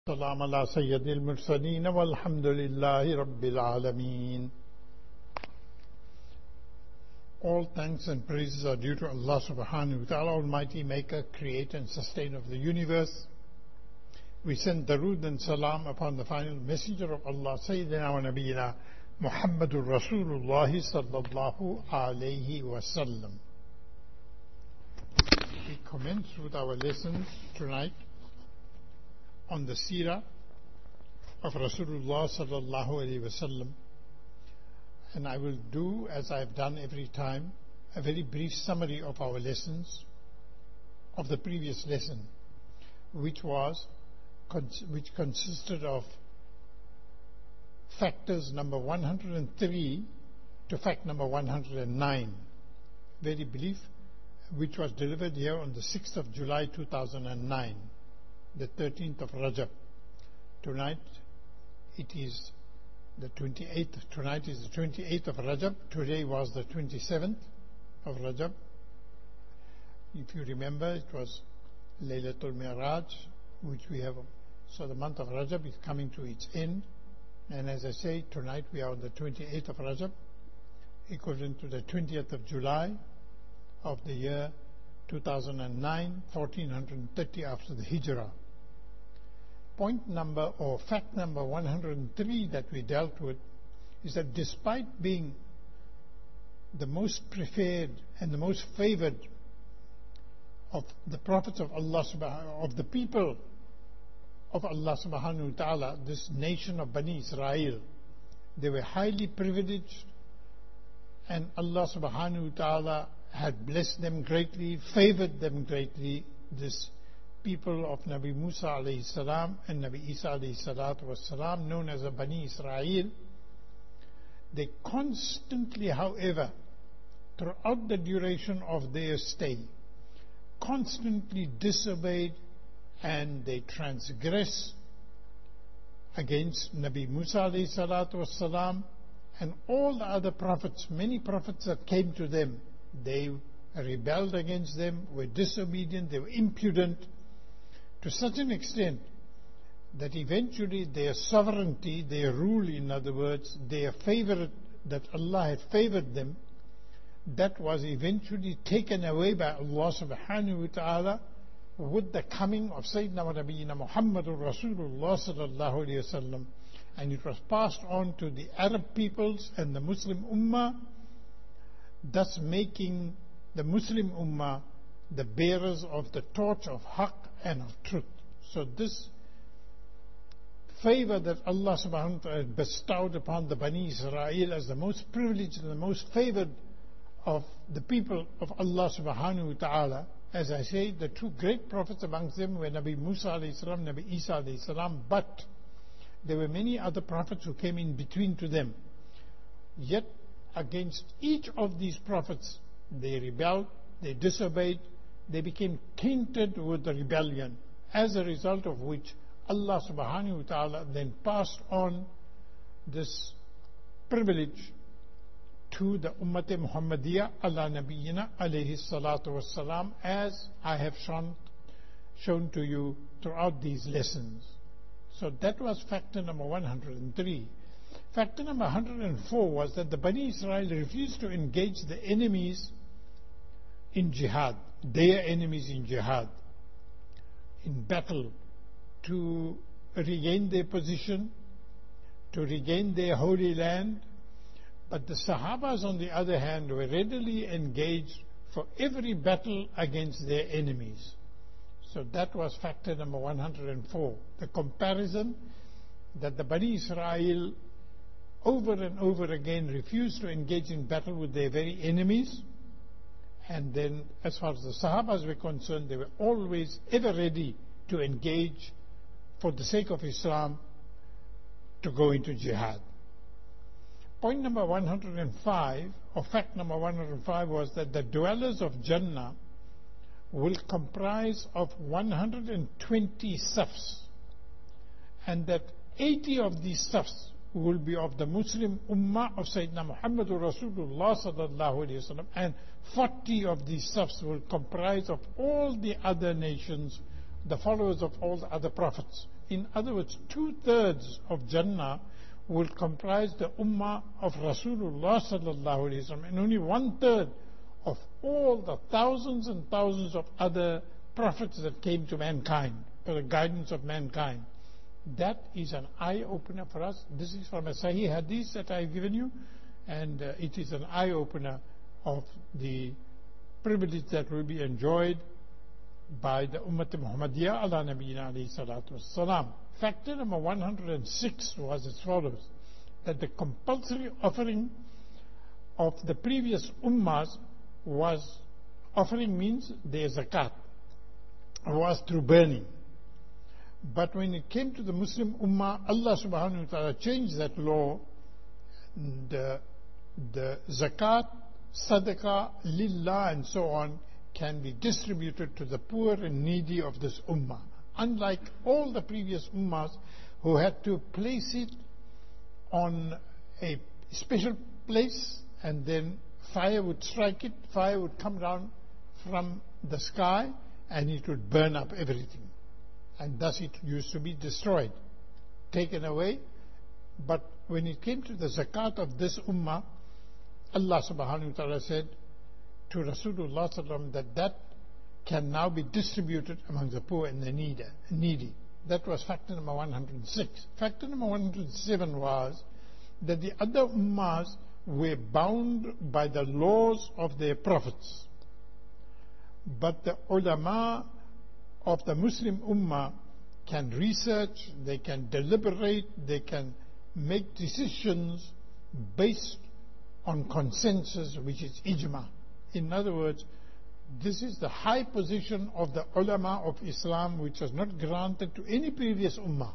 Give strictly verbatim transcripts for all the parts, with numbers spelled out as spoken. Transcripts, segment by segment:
السلام على سيد المرسلين والحمد لله رب العالمين. All thanks and praises are due to Allah subhanahu wa ta'ala, Almighty Maker, Creator and Sustainer of the universe. We send darood and salam upon the final messenger of Allah, Sayyidina wa Nabiyina Muhammadur Rasulullah sallallahu alayhi wa sallam. We commence with our lessons tonight on the seerah of Rasulullah sallallahu alayhi wa sallam, and I will do, as I have done every time, a very brief summary of our lessons of the previous lesson, which was which consisted of factors number one hundred three to fact number one hundred nine, very brief, which was delivered here on the sixth of July two thousand nine, the thirteenth of Rajab. Tonight it is the twenty-eighth. Tonight is the twenty-eighth of Rajab. Today was the twenty-seventh of Rajab. If you remember, it was Laylatul Mi'raj, which we have. So the month of Rajab is coming to its end. And as I say, tonight we are on the twenty-eighth of Rajab, equivalent to the twentieth of July of the year two thousand nine, fourteen thirty after the Hijrah. Point number or fact number one hundred three that we dealt with is that despite being the most preferred and the most favored of the prophets of Allah subhanahu, of the people of Allah subhanahu wa ta'ala, this nation of Bani Israel, they were highly privileged, and Allah subhanahu wa ta'ala had blessed them greatly, favored them greatly, this people of Nabi Musa alayhi salam and Nabi Isa alayhi salatu was salam, known as the Bani Israel. They constantly, however, throughout the duration of their stay, constantly disobeyed and they transgressed against Nabi Musa alayhi salatu was salam and all the other prophets. Many prophets that came to them, they rebelled against them, were disobedient, they were impudent, to such an extent that eventually their sovereignty, their rule, in other words, their favor that Allah had favored them, that was eventually taken away by Allah subhanahu wa ta'ala with the coming of Sayyidina wa Nabiyina Muhammadur Rasulullah sallallahu alayhi wa sallam, and it was passed on to the Arab peoples and the Muslim Ummah, thus making the Muslim Ummah the bearers of the torch of haqq and of truth. So this favor that Allah subhanahu wa ta'ala bestowed upon the Bani Israel as the most privileged and the most favored of the people of Allah subhanahu wa ta'ala, as I say, the two great prophets amongst them were Nabi Musa alayhi salam, Nabi Isa alayhi salam, but there were many other prophets who came in between to them. Yet against each of these prophets they rebelled, they disobeyed, they became tainted with the rebellion, as a result of which Allah subhanahu wa ta'ala then passed on this privilege to the Ummat Muhammadiyah ala Nabiyina alayhi salatu wassalam, as I have shown, shown to you throughout these lessons. So that was factor number one hundred three. Factor number one hundred four was that the Bani Israel refused to engage the enemies in jihad, their enemies in jihad, in battle, to regain their position, to regain their holy land. But the Sahabas, on the other hand, were readily engaged for every battle against their enemies. So that was factor number one hundred four. The comparison that the Bani Israel over and over again refused to engage in battle with their very enemies. And then, as far as the Sahabas were concerned, they were always ever ready to engage for the sake of Islam, to go into jihad. Point number one hundred five, or fact number one hundred five, was that the dwellers of Jannah will comprise of one hundred twenty safs, and that eighty of these safs will be of the Muslim Ummah of Sayyidina Muhammadur Rasulullah sallallahu alayhi wa sallam, and forty of these safs will comprise of all the other nations, the followers of all the other prophets, In other words, two-thirds of Jannah will comprise the ummah of Rasulullah sallallahu alaihi wasallam, and only one-third of all the thousands and thousands of other prophets that came to mankind for the guidance of mankind. That is an eye-opener for us. This is from a Sahih Hadith that I have given you, and uh, it is an eye-opener of the privilege that will be enjoyed by the Ummah Muhammadiyah ala Nabiyina alayhi salatu wassalam. Factor number one hundred six was as follows: that the compulsory offering of the previous ummahs was, offering means their zakat, was through burning. But when it came to the Muslim ummah, Allah subhanahu wa ta'ala changed that law. The, the zakat, sadaqah, lillah and so on can be distributed to the poor and needy of this ummah. Unlike all the previous ummahs who had to place it on a special place and then fire would strike it, fire would come down from the sky and it would burn up everything. And thus it used to be destroyed, taken away. But when it came to the zakat of this ummah, Allah subhanahu wa ta'ala said to Rasulullah sallallahu alaihi wasallam that that can now be distributed among the poor and the needy. That was factor number one hundred six. Factor number one hundred seven was that the other ummahs were bound by the laws of their prophets. But the ulama of the Muslim ummah can research, they can deliberate, they can make decisions based on consensus, which is ijma. In other words, this is the high position of the ulama of Islam, which was not granted to any previous ummah.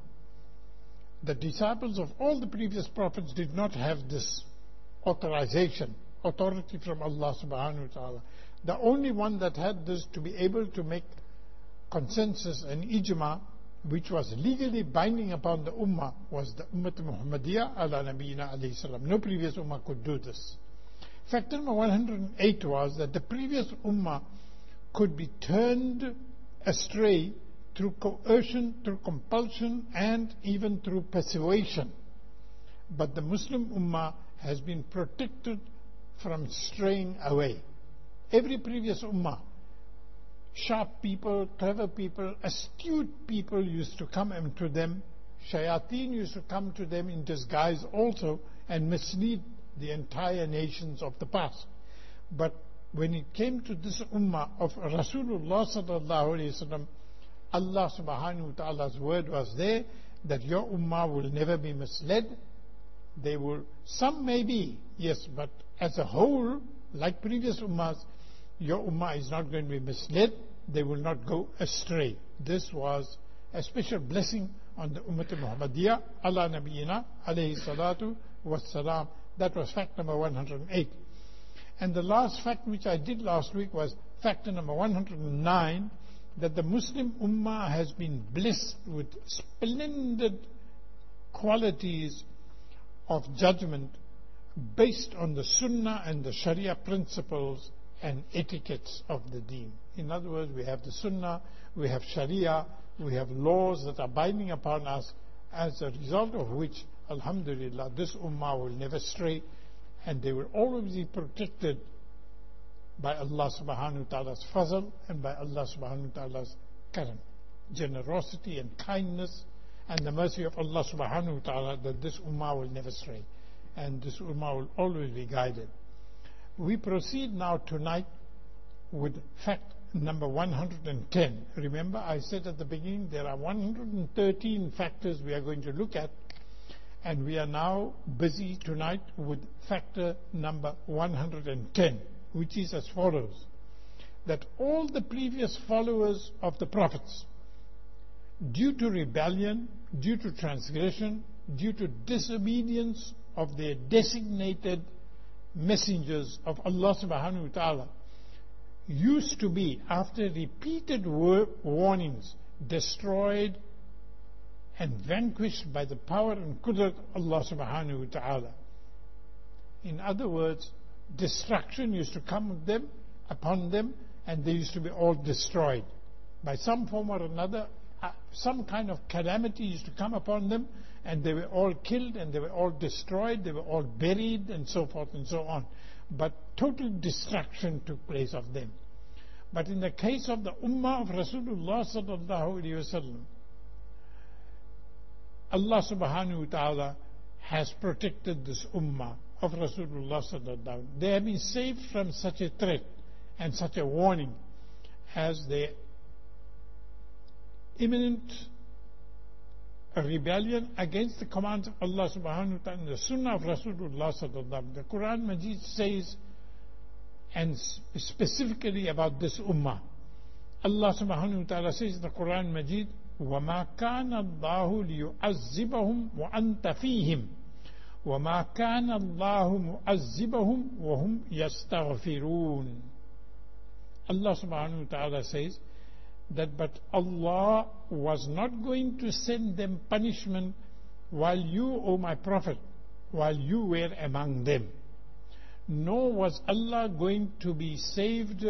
The disciples of all the previous prophets did not have this authorization, authority from Allah subhanahu wa ta'ala. The only one that had this to be able to make consensus and ijma, which was legally binding upon the ummah, was the Ummah Muhammadiyah ala Nabiyina alayhi salam. No previous ummah could do this. Factor number one hundred eight was that the previous ummah could be turned astray through coercion, through compulsion, and even through persuasion. But the Muslim ummah has been protected from straying away. Every previous ummah, sharp people, clever people, astute people used to come to them. Shayateen used to come to them in disguise also and mislead the entire nations of the past. But when it came to this ummah of Rasulullah sallallahu alaihi wasallam, Allah subhanahu wa ta'ala's word was there that your ummah will never be misled. They will, some may be, yes, but as a whole, like previous ummahs, your ummah is not going to be misled. They will not go astray. This was a special blessing on the Ummah Muhammadiyah ala Nabiyina alayhi salatu wassalam. That was fact number one hundred eight. And the last fact which I did last week was factor number one hundred nine, that the Muslim Ummah has been blessed with splendid qualities of judgment based on the Sunnah and the Sharia principles and etiquettes of the Deen. In other words, we have the Sunnah, we have Sharia, we have laws that are binding upon us, as a result of which, alhamdulillah, this ummah will never stray, and they will always be protected by Allah subhanahu wa ta'ala's fazl and by Allah subhanahu wa ta'ala's karam, generosity and kindness, and the mercy of Allah subhanahu wa ta'ala, that this ummah will never stray, and this ummah will always be guided. We proceed now tonight with fact number one hundred ten. Remember, I said at the beginning there are one hundred thirteen factors we are going to look at, and we are now busy tonight with factor number one hundred ten, which is as follows: that all the previous followers of the prophets, due to rebellion, due to transgression, due to disobedience of their designated messengers of Allah subhanahu wa ta'ala, used to be, after repeated warnings, destroyed and vanquished by the power and qudrat of Allah subhanahu wa ta'ala. In other words, destruction used to come of them, upon them, and they used to be all destroyed. By some form or another, uh, some kind of calamity used to come upon them, and they were all killed, and they were all destroyed, they were all buried, and so forth and so on. But total destruction took place of them. But in the case of the Ummah of Rasulullah sallallahu alaihi wasallam, Allah subhanahu wa ta'ala has protected this Ummah of Rasulullah sallallahu alaihi wasallam. They have been saved from such a threat and such a warning as the imminent rebellion against the commands of Allah subhanahu wa ta'ala and the Sunnah of Rasulullah sallallahu alaihi wasallam. The Quran Majid says, and specifically about this Ummah, Allah subhanahu wa ta'ala says in the Quran Majid, وَمَا كَانَ اللَّهُ لِيُعَذِّبَهُمْ وَأَنْتَ فِيهِمْ وَمَا كَانَ اللَّهُ مُعَذِّبَهُمْ وَهُمْ يَسْتَغْفِرُونَ. Allah subhanahu wa ta'ala says that but Allah was not going to send them punishment while you, O my Prophet, while you were among them. Nor was Allah going to be saved,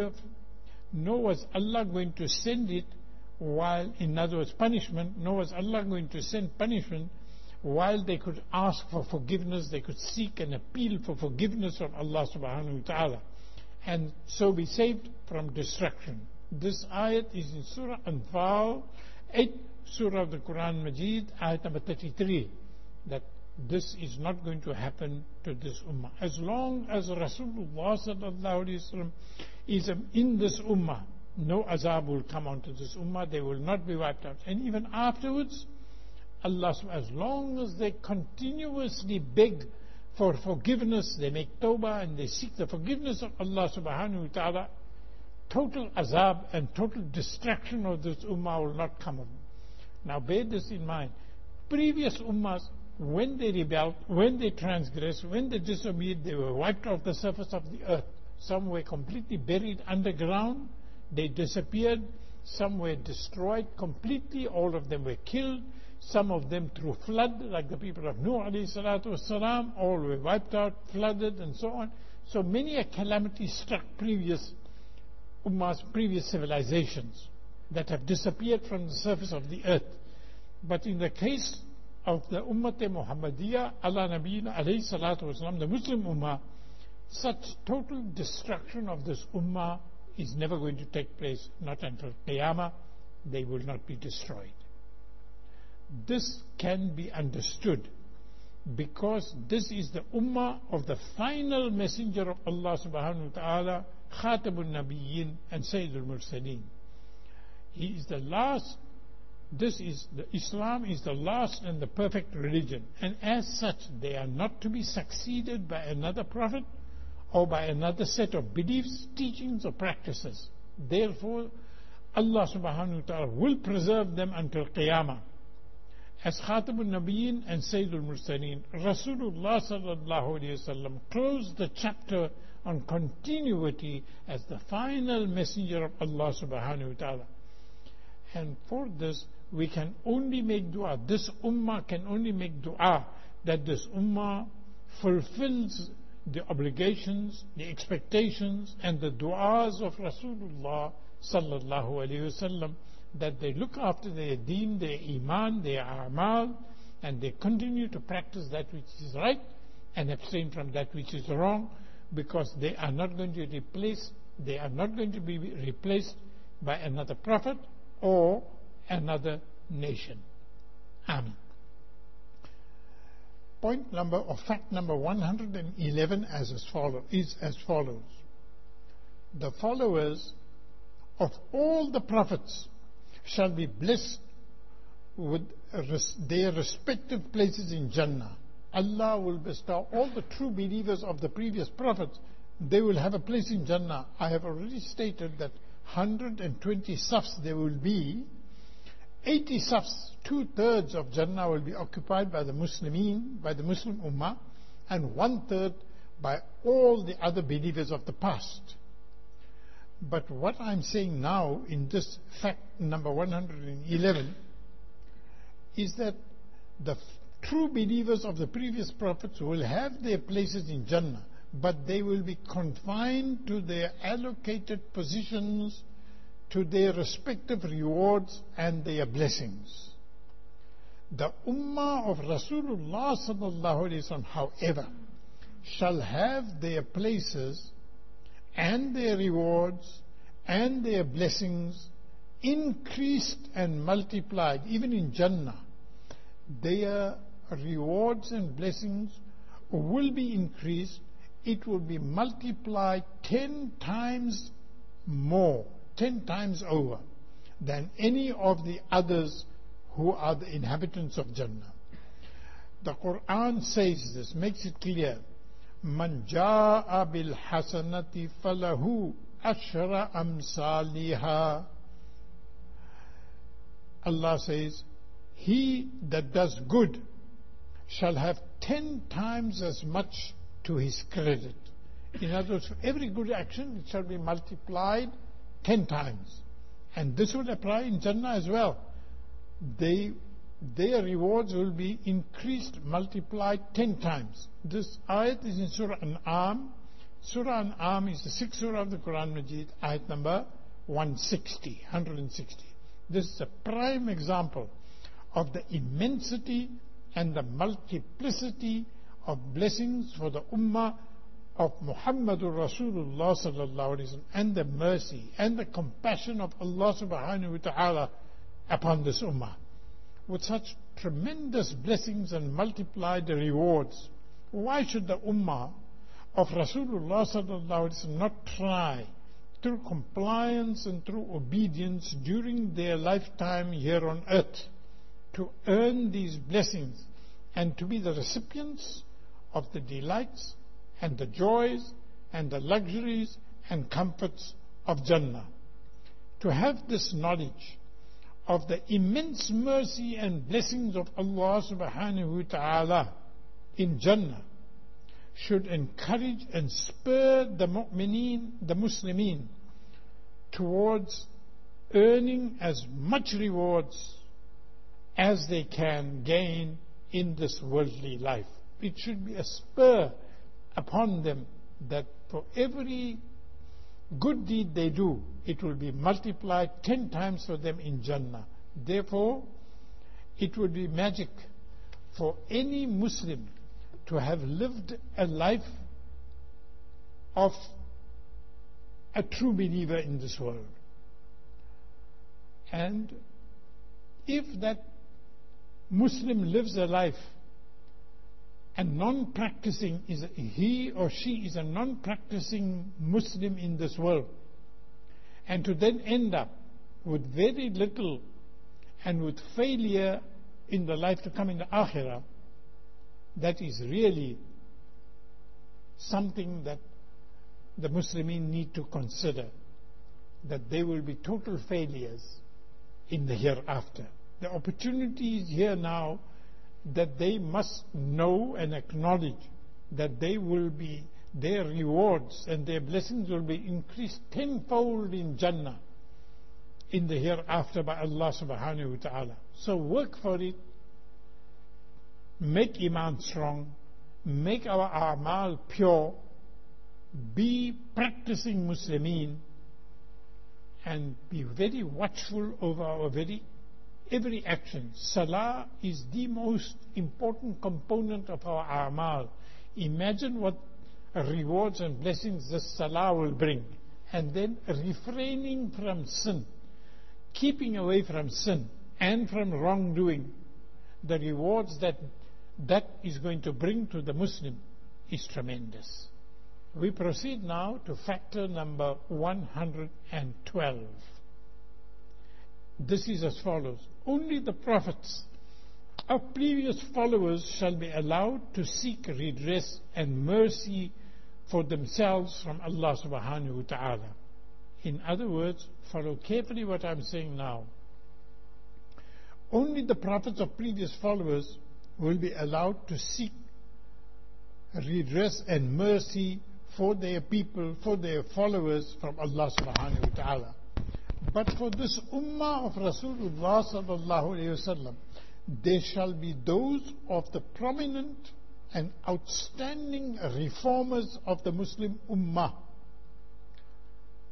nor was Allah going to send it while, in other words, punishment, nor was Allah going to send punishment while they could ask for forgiveness, they could seek and appeal for forgiveness from Allah subhanahu wa ta'ala, and so be saved from destruction. This ayat is in Surah Anfal, eighth Surah of the Quran Majid, ayat number thirty-three, that this is not going to happen to this Ummah. As long as Rasulullah sallallahu alaihi wasallam is in this Ummah, no azab will come onto this Ummah, they will not be wiped out. And even afterwards, Allah, as long as they continuously beg for forgiveness, they make tawbah and they seek the forgiveness of Allah subhanahu wa ta'ala, total azab and total destruction of this ummah will not come of them. Now bear this in mind. Previous ummahs, when they rebelled, when they transgressed, when they disobeyed, they were wiped off the surface of the earth. Some were completely buried underground, they disappeared, some were destroyed completely, all of them were killed, some of them through flood, like the people of Nuh alayhi salatu wasalam, all were wiped out, flooded, and so on. So many a calamity struck previous ummahs, previous civilizations that have disappeared from the surface of the earth. But in the case of the Ummat Muhammadiyah, ala Nabiyina alayhi salatu wasalam, the Muslim ummah, such total destruction of this ummah is never going to take place, not until Qiyamah. They will not be destroyed. This can be understood because this is the ummah of the final messenger of Allah subhanahu wa ta'ala, Khatabul Nabiyyin and Sayyidul Mursaleen. He is the last, this is, the Islam is the last and the perfect religion, and as such they are not to be succeeded by another prophet or by another set of beliefs, teachings or practices. Therefore Allah subhanahu wa ta'ala will preserve them until Qiyamah. As Khatabul Nabiyyin and Sayyidul Mursaleen, Rasulullah sallallahu alayhi wasallam closed the chapter on continuity as the final messenger of Allah subhanahu wa ta'ala. And for this we can only make dua, this ummah can only make dua that this ummah fulfills the obligations, the expectations and the du'as of Rasulullah sallallahu alayhi wasallam, that they look after their deen, their iman, their a'mal, and they continue to practice that which is right and abstain from that which is wrong, because they are not going to replace, they are not going to be replaced by another prophet or another nation. Amen. Point number, or fact number one hundred eleven as as follow, is as follows. The followers of all the prophets shall be blessed with res their respective places in Jannah. Allah will bestow all the true believers of the previous prophets, they will have a place in Jannah. I have already stated that one hundred twenty safs there will be. eighty safs, two-thirds of Jannah will be occupied by the Muslimin, by the Muslim Ummah, and one-third by all the other believers of the past. But what I'm saying now in this fact number one hundred eleven is that the true believers of the previous prophets will have their places in Jannah, but they will be confined to their allocated positions to their respective rewards and their blessings. The Ummah of Rasulullah sallallahu alaihi wasallam, however, shall have their places and their rewards and their blessings increased and multiplied. Even in Jannah, their rewards and blessings will be increased. It will be multiplied ten times more, ten times over than any of the others who are the inhabitants of Jannah. The Quran says this, makes it clear. Man jaa bil hasanati falahu ashra amsaliha. Allah says, he that does good shall have ten times as much to his credit. In other words, for every good action, it shall be multiplied ten times. And this will apply in Jannah as well. They, their rewards will be increased, multiplied ten times. This ayat is in Surah An'am. Surah An'am is the sixth surah of the Quran Majid, ayat number one sixty, one hundred sixty. This is a prime example of the immensity and the multiplicity of blessings for the Ummah of Muhammadur Rasulullah sallallahu alaihi wasallam, and the mercy and the compassion of Allah subhanahu wa ta'ala upon this Ummah. With such tremendous blessings and multiplied rewards, why should the Ummah of Rasulullah sallallahu alaihi wasallam not try through compliance and through obedience during their lifetime here on earth to earn these blessings and to be the recipients of the delights and the joys and the luxuries and comforts of Jannah? To have this knowledge of the immense mercy and blessings of Allah subhanahu wa ta'ala in Jannah should encourage and spur the mu'mineen, the Muslimin, towards earning as much rewards as they can gain in this worldly life. It should be a spur upon them that for every good deed they do, it will be multiplied ten times for them in Jannah. Therefore, it would be magic for any Muslim to have lived a life of a true believer in this world. And if that Muslim lives a life and non-practicing, is he or she is a non-practicing Muslim in this world, and to then end up with very little and with failure in the life to come in the Akhirah, that is really something that the Muslimin need to consider, that they will be total failures in the hereafter. The opportunity is here now that they must know and acknowledge that they will be, their rewards and their blessings will be increased tenfold in Jannah in the hereafter by Allah subhanahu wa ta'ala. So work for it, make Iman strong, make our a'mal pure, be practicing Muslimin, and be very watchful over our very every action. Salah is the most important component of our a'mal. Imagine what rewards and blessings this salah will bring. And then refraining from sin, keeping away from sin and from wrongdoing, the rewards that that is going to bring to the Muslim is tremendous. We proceed now to factor number one hundred twelve. This is as follows. Only the prophets of previous followers shall be allowed to seek redress and mercy for themselves from Allah subhanahu wa ta'ala. In other words, follow carefully what I'm saying now. Only the prophets of previous followers will be allowed to seek redress and mercy for their people, for their followers from Allah subhanahu wa ta'ala. But for this ummah of Rasulullah sallallahu alayhi wasallam, there shall be those of the prominent and outstanding reformers of the Muslim ummah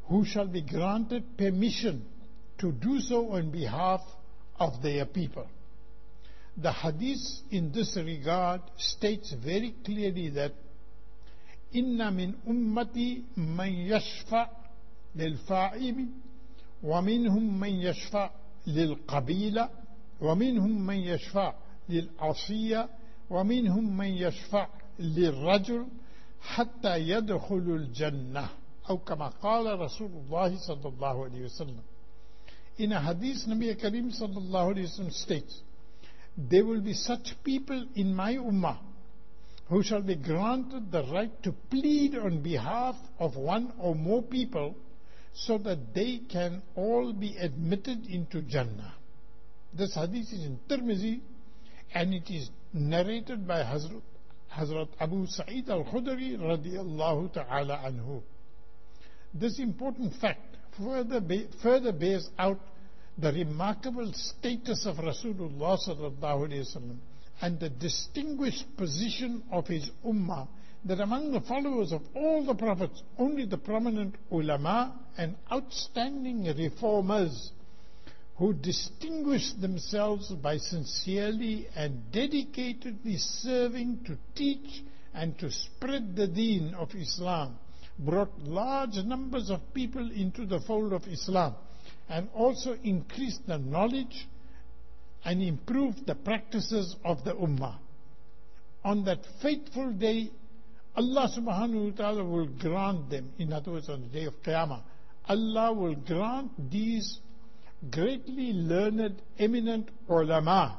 who shall be granted permission to do so on behalf of their people. The hadith in this regard states very clearly that inna min ummati man yashfa lil fa'im wa minhum man yashfa lil qabila wa minhum man yashfa lil asiya wa minhum man yashfa lil rajul hatta yadkhulu al jannah aw kama qala Rasulullah sallallahu alayhi wasallam. In a hadith, Nabi Karim sallallahu alayhi wasallam states, there will be such people in my ummah who shall be granted the right to plead on behalf of one or more people so that they can all be admitted into Jannah. This hadith is in Tirmizi and it is narrated by Hazrat, Hazrat Abu Sa'id al-Khudri radiyallahu ta'ala anhu. This important fact further, be, further bears out the remarkable status of Rasulullah sallallahu alaihi wasallam and the distinguished position of his ummah, that among the followers of all the prophets, only the prominent ulama and outstanding reformers who distinguished themselves by sincerely and dedicatedly serving to teach and to spread the deen of Islam, brought large numbers of people into the fold of Islam and also increased the knowledge and improved the practices of the ummah. On that fateful day, Allah subhanahu wa ta'ala will grant them, in other words on the day of Qiyamah, Allah will grant these greatly learned, eminent ulama,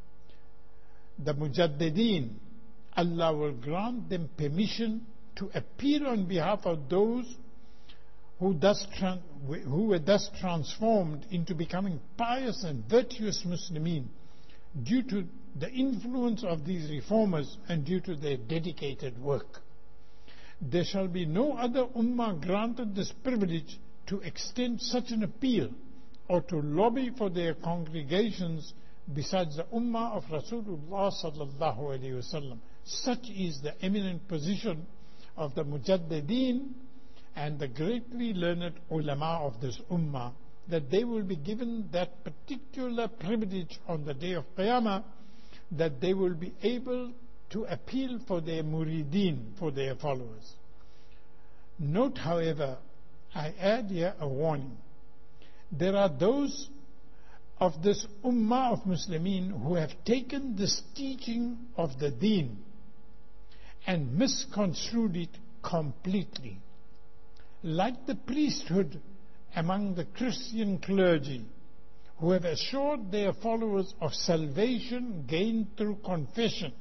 the mujaddideen, Allah will grant them permission to appear on behalf of those who, thus who were thus transformed into becoming pious and virtuous Muslimin due to the influence of these reformers and due to their dedicated work. There shall be no other ummah granted this privilege to extend such an appeal or to lobby for their congregations besides the ummah of Rasulullah sallallahu alaihi wasallam. Such is the eminent position of the mujaddideen and the greatly learned ulama of this ummah, that they will be given that particular privilege on the day of Qiyamah, that they will be able to appeal for their murideen, for their followers. Note, however, I add here a warning. There are those of this ummah of Muslimin who have taken this teaching of the deen and misconstrued it completely. Like the priesthood among the Christian clergy, who have assured their followers of salvation gained through confession,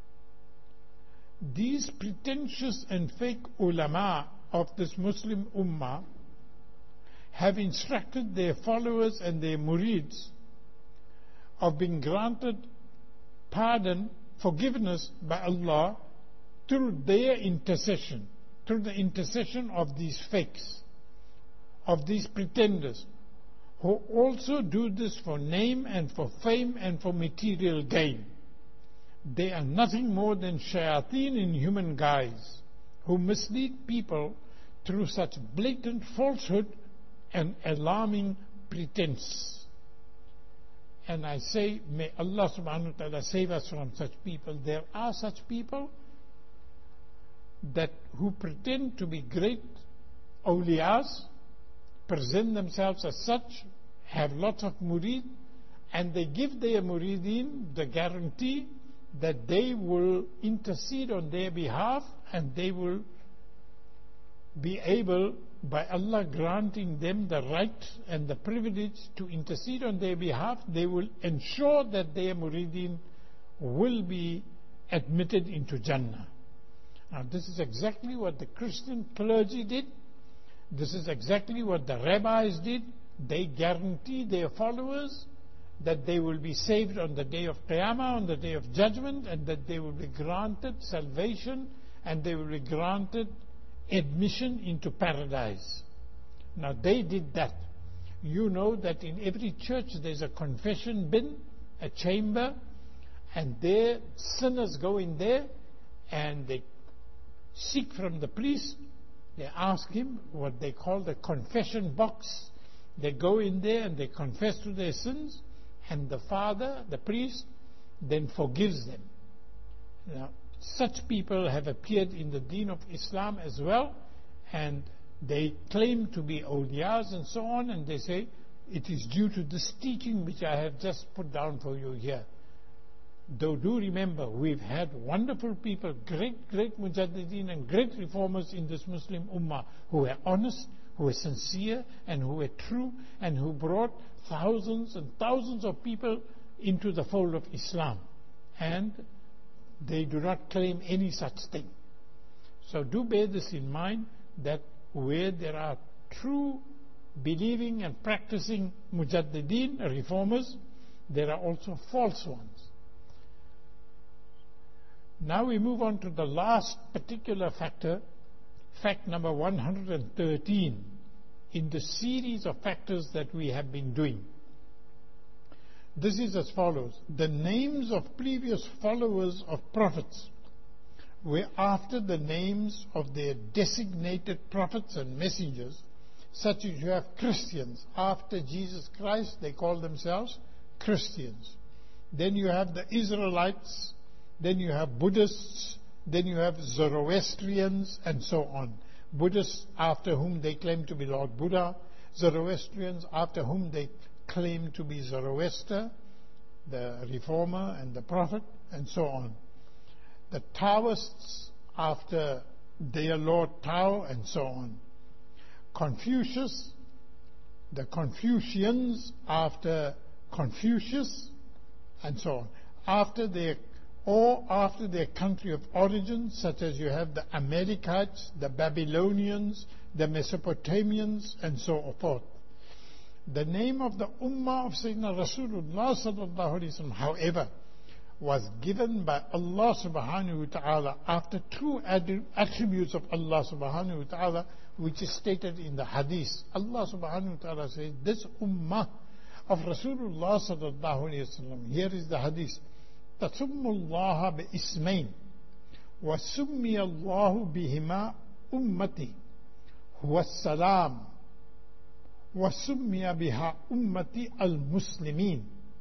these pretentious and fake ulama of this Muslim ummah have instructed their followers and their murids of being granted pardon, forgiveness by Allah through their intercession, through the intercession of these fakes, of these pretenders, who also do this for name and for fame and for material gain. They are nothing more than shayateen in human guise, who mislead people through such blatant falsehood and alarming pretense. And I say, may Allah subhanahu wa ta'ala save us from such people. There are such people that who pretend to be great awliyas, present themselves as such, have lots of murid, and they give their murideen the guarantee that they will intercede on their behalf and they will be able, by Allah granting them the right and the privilege to intercede on their behalf, they will ensure that their murideen will be admitted into Jannah. Now this is exactly what the Christian clergy did. This is exactly what the rabbis did. They guarantee their followers that they will be saved on the day of Qiyamah, on the day of judgment, and that they will be granted salvation and they will be granted admission into paradise. Now they did that. You know that in every church there's a confession bin, a chamber, and there sinners go in there and they seek from the priest They ask him what they call the confession box. They go in there and they confess to their sins, and the father, the priest, then forgives them. Now, such people have appeared in the deen of Islam as well, and they claim to be awliyas and so on, and they say it is due to this teaching which I have just put down for you here. Though do remember, we've had wonderful people, great, great mujaddideen and great reformers in this Muslim ummah who were honest, who were sincere, and who were true, and who brought thousands and thousands of people into the fold of Islam. And they do not claim any such thing. So do bear this in mind, that where there are true believing and practicing mujaddideen, reformers, there are also false ones. Now we move on to the last particular factor, fact number one hundred thirteen, in the series of factors that we have been doing. This is as follows. The names of previous followers of prophets were after the names of their designated prophets and messengers, such as you have Christians. After Jesus Christ, they call themselves Christians. Then you have the Israelites, then you have Buddhists, then you have Zoroastrians, and so on. Buddhists, after whom they claim to be Lord Buddha. Zoroastrians, after whom they claim to be Zoroaster, the reformer and the prophet, and so on. The Taoists, after their Lord Tao, and so on. Confucius, the Confucians, after Confucius, and so on. After their or after their country of origin, such as you have the Amalekites, the Babylonians, the Mesopotamians, and so forth. The name of the Ummah of Sayyidina Rasulullah sallallahu alaihi wasallam, however, was given by Allah subhanahu wa ta'ala after two attributes of Allah subhanahu wa ta'ala, which is stated in the hadith. Allah subhanahu wa ta'ala says, this Ummah of Rasulullah sallallahu alaihi wasallam, here is the hadith, تَسُمُّ اللَّهَ بِإِسْمَيْنِ وَسُمِّيَ اللَّهُ بِهِمَا أُمَّتِي هُوَ السَّلَامُ وَسُمِّيَ بِهَا أُمَّتِي الْمُسْلِمِينَ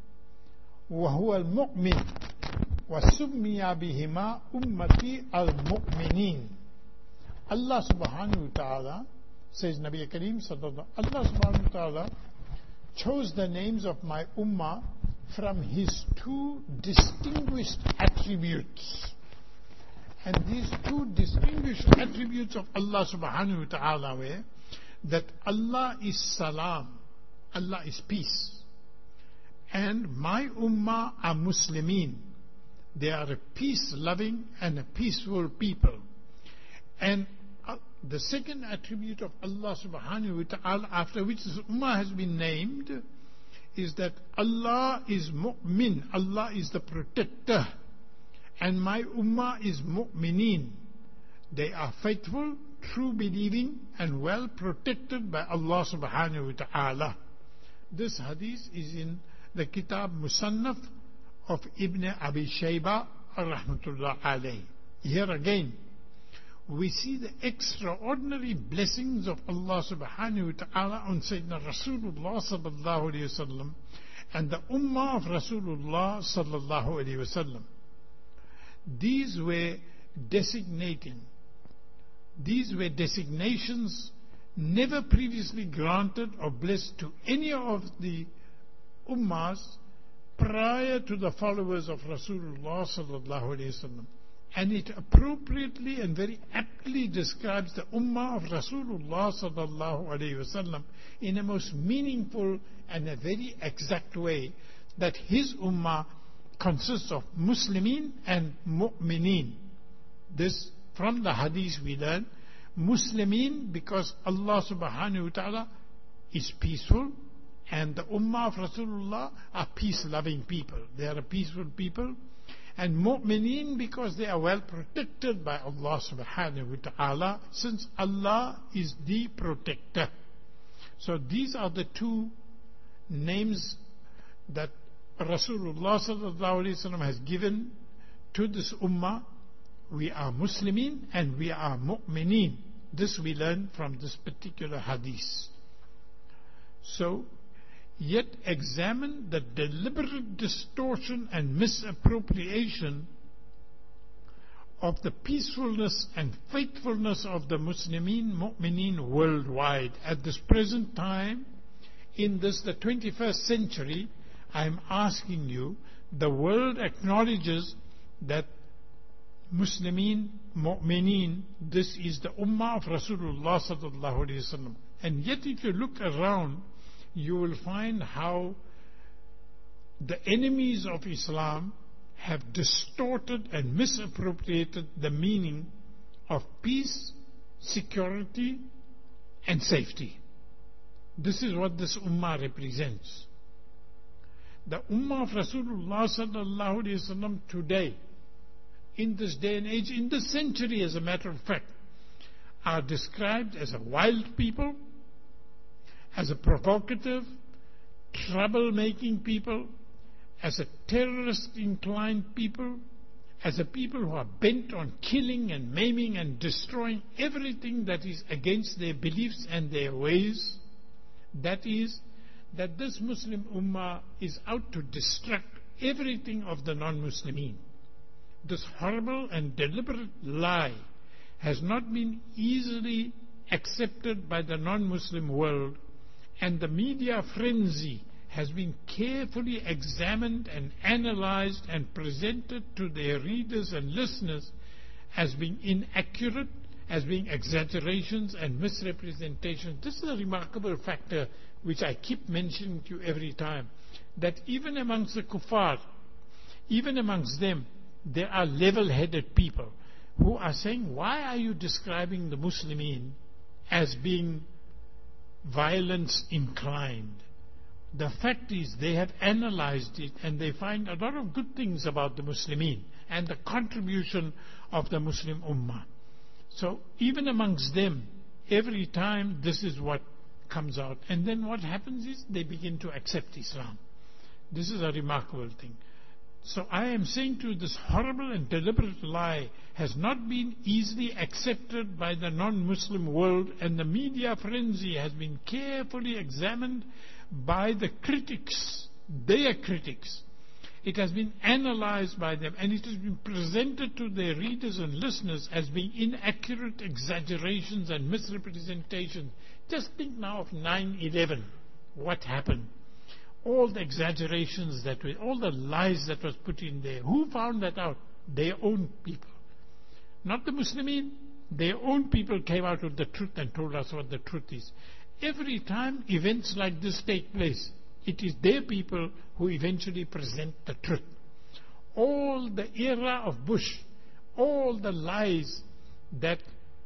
وَهُوَ الْمُؤْمِنُ وَسُمِّيَ بِهِمَا أُمَّتِي الْمُؤْمِنِينَ. Allah subhanahu wa ta'ala says, Nabi Kareem sallallahu, Allah subhanahu wa ta'ala chose the names of my ummah from his two distinguished attributes. And these two distinguished attributes of Allah subhanahu wa ta'ala were that Allah is salam, Allah is peace. And my ummah are Muslimin. They are a peace-loving and a peaceful people. And uh, the second attribute of Allah subhanahu wa ta'ala, after which this ummah has been named, is that Allah is mu'min, Allah is the protector, and my ummah is mu'minin. They are faithful, true believing, and well protected by Allah subhanahu wa ta'ala. This hadith is in the Kitab Musannaf of Ibn Abi Shayba rahmatullah alayhi. Here again, we see the extraordinary blessings of Allah subhanahu wa ta'ala on Sayyidina Rasulullah sallallahu alayhi wa sallam and the ummah of Rasulullah sallallahu alayhi wa sallam. These were designating, these were designations never previously granted or blessed to any of the ummahs prior to the followers of Rasulullah sallallahu alayhi wa sallam. And it appropriately and very aptly describes the ummah of Rasulullah sallallahu alayhi wa sallam in a most meaningful and a very exact way, that his ummah consists of Muslimin and Mu'minin. This, from the hadith we learn, Muslimin because Allah subhanahu wa ta'ala is peaceful, and the ummah of Rasulullah are peace-loving people. They are a peaceful people. And mu'mineen because they are well protected by Allah subhanahu wa ta'ala, since Allah is the protector. So these are the two names that Rasulullah sallallahu alayhi wa sallam has given to this ummah. We are Muslimin and we are mu'mineen. This we learn from this particular hadith. So, yet examine the deliberate distortion and misappropriation of the peacefulness and faithfulness of the Muslimin mu'mineen worldwide. At this present time, in this the twenty-first century, I am asking you, the world acknowledges that Muslimin mu'mineen, this is the ummah of Rasulullah sallallahu alaihi wasallam. And yet if you look around, you will find how the enemies of Islam have distorted and misappropriated the meaning of peace, security, and safety. This is what this ummah represents. The ummah of Rasulullah sallallahu alaihi wasallam today, in this day and age, in this century as a matter of fact, are described as a wild people, as a provocative, trouble-making people, as a terrorist-inclined people, as a people who are bent on killing and maiming and destroying everything that is against their beliefs and their ways. That is, that this Muslim Ummah is out to destruct everything of the non-Muslimin. This horrible and deliberate lie has not been easily accepted by the non-Muslim world, and the media frenzy has been carefully examined and analyzed and presented to their readers and listeners as being inaccurate, as being exaggerations and misrepresentations. This is a remarkable factor which I keep mentioning to you every time, that even amongst the kuffar, even amongst them, there are level-headed people who are saying, why are you describing the Muslimin as being violence inclined? The fact is they have analyzed it and they find a lot of good things about the Muslimin and the contribution of the Muslim Ummah. So even amongst them, every time this is what comes out. And then what happens is they begin to accept Islam. This is a remarkable thing. So I am saying to you, this horrible and deliberate lie has not been easily accepted by the non-Muslim world, and the media frenzy has been carefully examined by the critics, their critics. It has been analyzed by them, and it has been presented to their readers and listeners as being inaccurate exaggerations and misrepresentations. Just think now of nine eleven. What happened? All the exaggerations that were, all the lies that was put in there. Who found that out? Their own people. Not the Muslimin. Their own people came out with the truth and told us what the truth is. Every time events like this take place, it is their people who eventually present the truth. All the era of Bush, all the lies that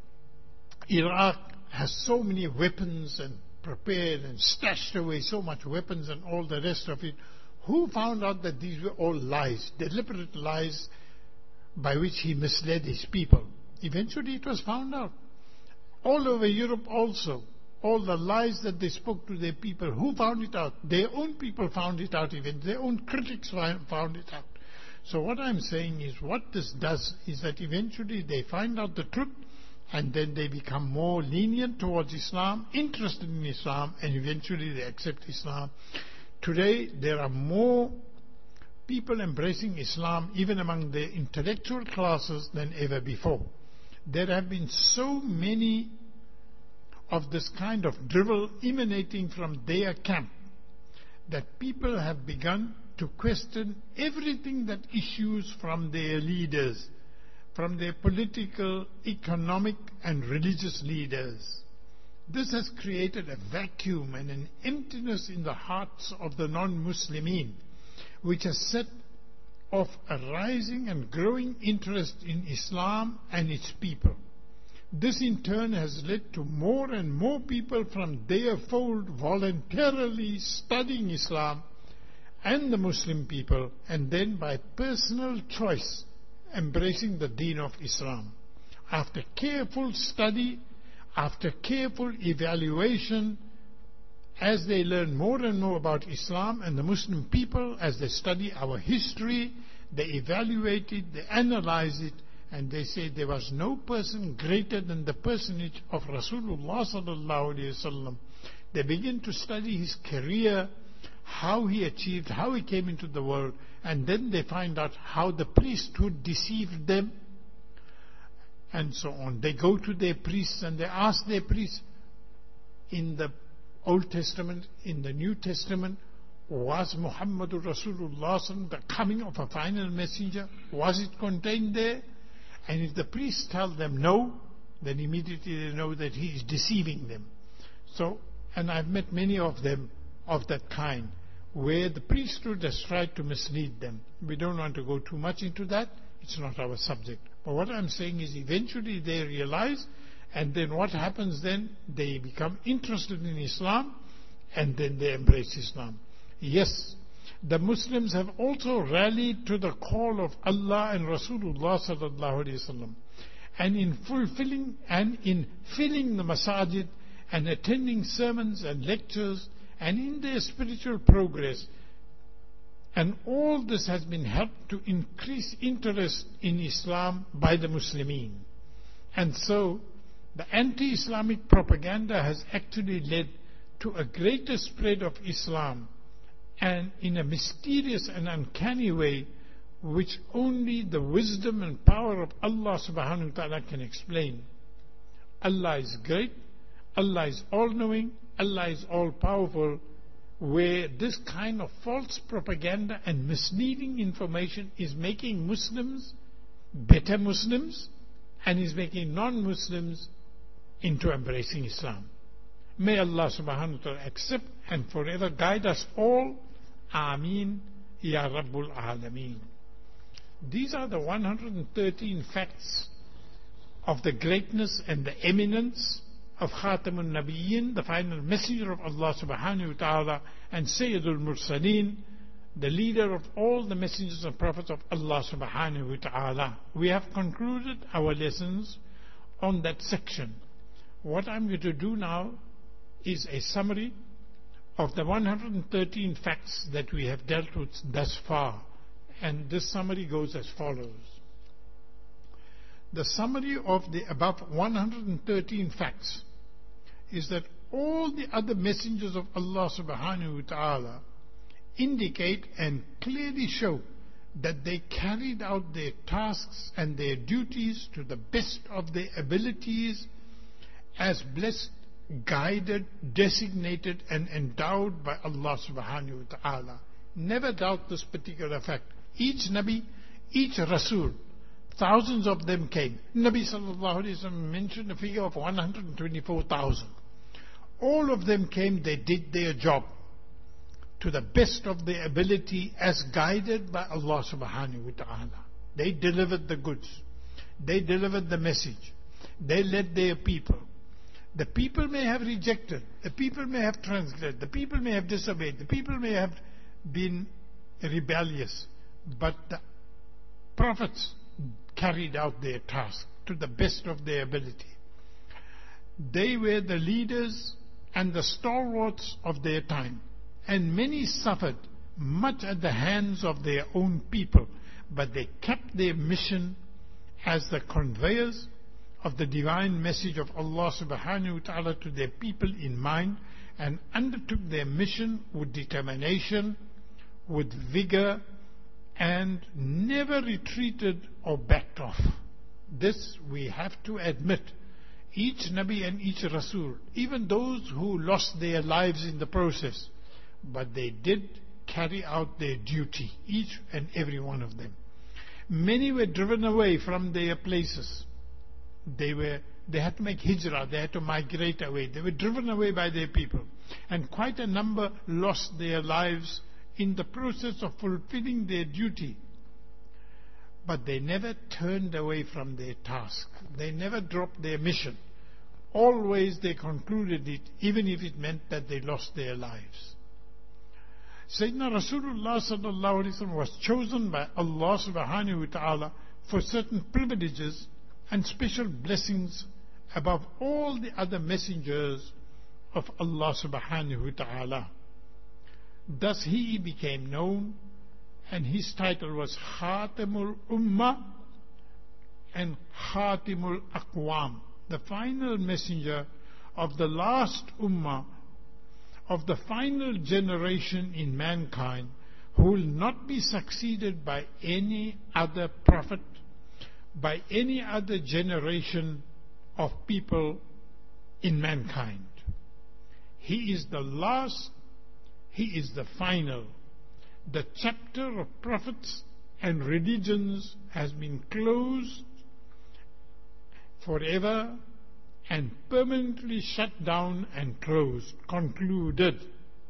Iraq has so many weapons and prepared and stashed away so much weapons and all the rest of it. Who found out that these were all lies, deliberate lies by which he misled his people? Eventually it was found out. All over Europe also, all the lies that they spoke to their people, who found it out? Their own people found it out, even their own critics found it out. So what I'm saying is, what this does is that eventually they find out the truth, and then they become more lenient towards Islam, interested in Islam, and eventually they accept Islam. Today there are more people embracing Islam, even among the intellectual classes, than ever before. There have been so many of this kind of drivel emanating from their camp that people have begun to question everything that issues from their leaders, from their political, economic and religious leaders. This has created a vacuum and an emptiness in the hearts of the non-Muslimin, which has set off a rising and growing interest in Islam and its people. This in turn has led to more and more people from their fold voluntarily studying Islam and the Muslim people, and then by personal choice embracing the deen of Islam. After careful study, after careful evaluation, as they learn more and more about Islam and the Muslim people, as they study our history, they evaluate it, they analyze it, and they say there was no person greater than the personage of Rasulullah sallallahu alaihi wasallam. They begin to study his career, how he achieved, how he came into the world, and then they find out how the priesthood deceived them, and so on. They go to their priests and they ask their priests, in the Old Testament, in the New Testament, was Muhammadur Rasulullah the coming of a final messenger? Was it contained there? And if the priests tell them no, then immediately they know that he is deceiving them. So, and I've met many of them of that kind, where the priesthood has tried to mislead them. We don't want to go too much into that. It's not our subject. But what I'm saying is eventually they realize, and then what happens then? They become interested in Islam, and then they embrace Islam. Yes, the Muslims have also rallied to the call of Allah and Rasulullah sallallahu alaihi wasallam, and in fulfilling and in filling the masajid and attending sermons and lectures and in their spiritual progress. And all this has been helped to increase interest in Islam by the Muslimin. And so the anti-Islamic propaganda has actually led to a greater spread of Islam, and in a mysterious and uncanny way which only the wisdom and power of Allah subhanahu wa ta'ala can explain. Allah is great, Allah is all-knowing, Allah is all-powerful, where this kind of false propaganda and misleading information is making Muslims better Muslims and is making non-Muslims into embracing Islam. May Allah subhanahu wa ta'ala accept and forever guide us all. Ameen Ya Rabbul Alameen. These are the one hundred thirteen facts of the greatness and the eminence of Khatamun Nabiyyin, the final messenger of Allah subhanahu wa ta'ala, and Sayyidul Mursaleen, the leader of all the messengers and prophets of Allah subhanahu wa ta'ala. We have concluded our lessons on that section. What I'm going to do now is a summary of the one hundred thirteen facts that we have dealt with thus far. And this summary goes as follows. The summary of the above one hundred thirteen facts is that all the other messengers of Allah subhanahu wa ta'ala indicate and clearly show that they carried out their tasks and their duties to the best of their abilities as blessed, guided, designated and endowed by Allah subhanahu wa ta'ala. Never doubt this particular fact. Each Nabi, each Rasul, thousands of them came. Nabi sallallahu alayhi wa sallam mentioned a figure of one hundred twenty-four thousand. All of them came, they did their job to the best of their ability as guided by Allah subhanahu wa ta'ala. They delivered the goods. They delivered the message. They led their people. The people may have rejected. The people may have transgressed. The people may have disobeyed. The people may have been rebellious. But the prophets carried out their task to the best of their ability. They were the leaders and the stalwarts of their time, and many suffered much at the hands of their own people, but they kept their mission as the conveyors of the divine message of Allah subhanahu wa ta'ala to their people in mind, and undertook their mission with determination, with vigor, and never retreated or backed off. This we have to admit. Each Nabi and each Rasul, even those who lost their lives in the process, but they did carry out their duty, each and every one of them. Many were driven away from their places. They were, they had to make hijrah, they had to migrate away. They were driven away by their people. And quite a number lost their lives in the process of fulfilling their duty. But they never turned away from their task. They never dropped their mission. Always they concluded it, even if it meant that they lost their lives. Sayyidina Rasulullah sallallahu alaihi wasallam was chosen by Allah subhanahu wa ta'ala for certain privileges and special blessings above all the other messengers of Allah subhanahu wa ta'ala. Thus he became known, and his title was Khatamul Ummah, and Khatimul Aqwam, the final messenger of the last ummah, of the final generation in mankind, who will not be succeeded by any other prophet, by any other generation of people in mankind. He is the last, he is the final. The chapter of prophets and religions has been closed forever and permanently shut down and closed, concluded.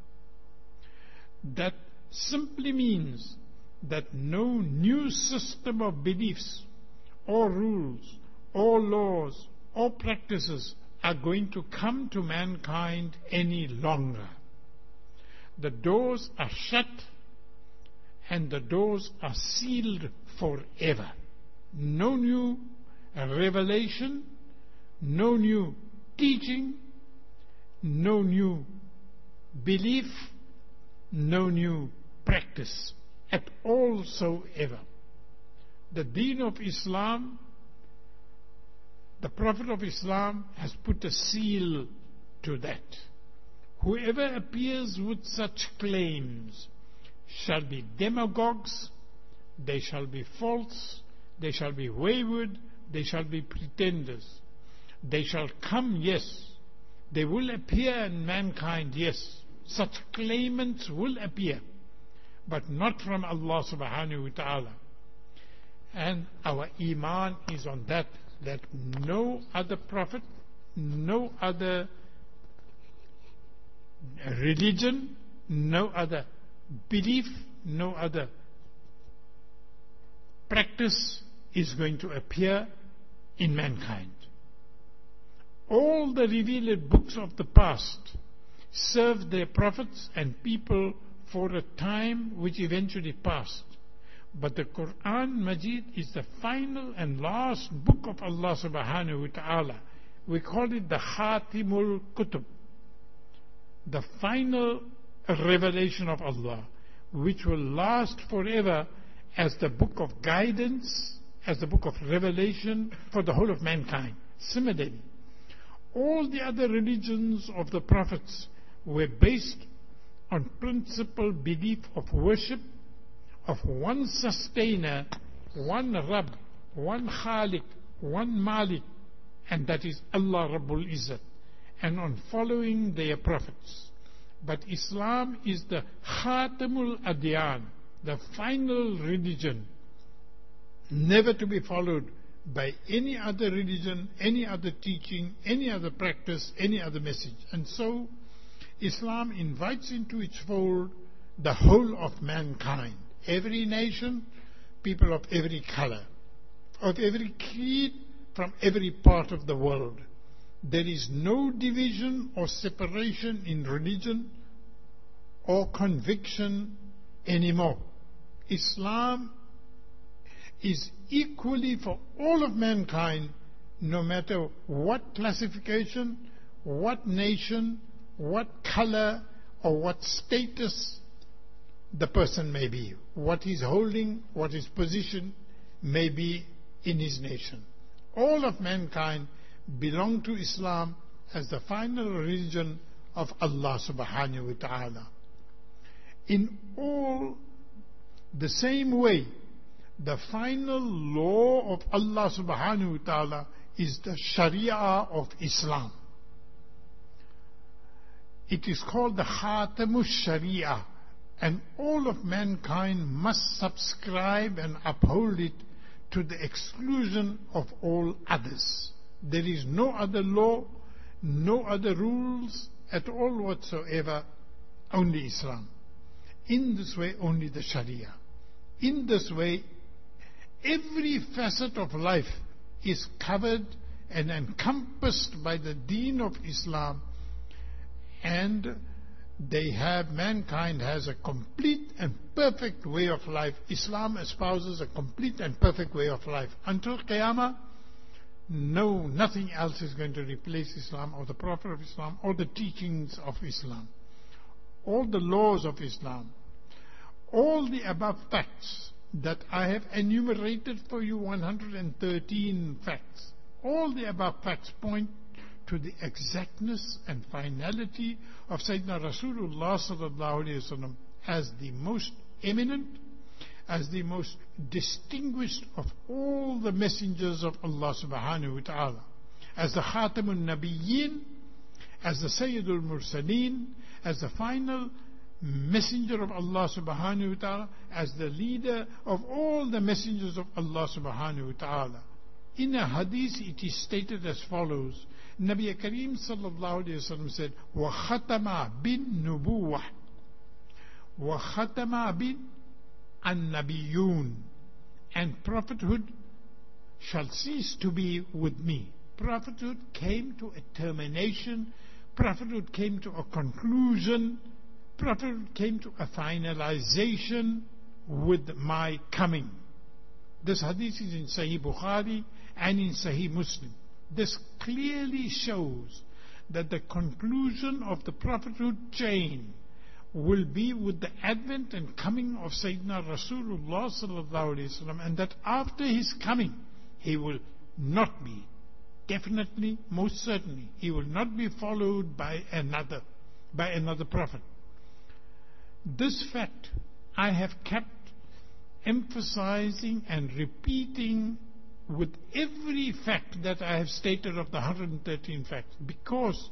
That simply means that no new system of beliefs or rules or laws or practices are going to come to mankind any longer. The doors are shut and the doors are sealed forever. No new revelation, no new teaching, no new belief, no new practice at all so ever. The Deen of Islam, the Prophet of Islam has put a seal to that. Whoever appears with such claims shall be demagogues, they shall be false, they shall be wayward, they shall be pretenders. They shall come, yes. They will appear in mankind, yes. Such claimants will appear, but not from Allah subhanahu wa ta'ala. And our iman is on that, that no other prophet, no other religion, no other belief, no other practice is going to appear in mankind. All the revealed books of the past served their prophets and people for a time which eventually passed. But the Quran Majid is the final and last book of Allah subhanahu wa ta'ala. We call it the Khatimul Kutub, the final revelation of Allah, which will last forever as the book of guidance, as the book of revelation for the whole of mankind. Similarly, all the other religions of the prophets were based on principal belief of worship of one sustainer, one Rabb, one Khaliq, one Malik, and that is Allah Rabbul Izzat, and on following their prophets. But Islam is the Khatamul Adyan, the final religion, never to be followed by any other religion, any other teaching, any other practice, any other message. And so Islam invites into its fold the whole of mankind, every nation, people of every color, of every creed, from every part of the world. There is no division or separation in religion or conviction anymore. Islam is equally for all of mankind, no matter what classification, what nation, what color, or what status the person may be, what he's holding, what his position may be in his nation. All of mankind belong to Islam as the final religion of Allah subhanahu wa ta'ala. In all the same way, the final law of Allah subhanahu wa ta'ala is the Sharia of Islam. It is called the Khatamush Sharia, and all of mankind must subscribe and uphold it to the exclusion of all others. There is no other law, no other rules at all whatsoever, only Islam. In this way, only the Sharia. In this way, every facet of life is covered and encompassed by the Deen of Islam, and they have, mankind has a complete and perfect way of life. Islam espouses a complete and perfect way of life. Until Qiyamah, no, nothing else is going to replace Islam or the Prophet of Islam or the teachings of Islam. All the laws of Islam, all the above facts that I have enumerated for you one hundred thirteen facts. All the above facts point to the exactness and finality of Sayyidina Rasulullah sallallahu alayhi wasallam as the most eminent, as the most distinguished of all the messengers of Allah subhanahu wa ta'ala, as the Khatamun Nabiyyin, as the Sayyidul Mursaleen, as the final messenger of Allah subhanahu wa ta'ala, as the leader of all the messengers of Allah subhanahu wa ta'ala. In a hadith it is stated as follows: Nabi Kareem sallallahu alayhi wa sallam said, وَخَتَمَ بِالنُّبُوَّةِ وَخَتَمَ بِالنَّبِيُّونَ, and prophethood shall cease to be with me. Prophethood came to a termination, prophethood came to a conclusion, prophethood came to a finalization with my coming. This hadith is in Sahih Bukhari and in Sahih Muslim. This clearly shows that the conclusion of the prophethood chain will be with the advent and coming of Sayyidina Rasulullah sallallahu alayhi wasallam, and that after his coming he will not be, definitely, most certainly, he will not be followed by another, by another prophet. This fact I have kept emphasizing and repeating with every fact that I have stated of the one hundred thirteen facts, because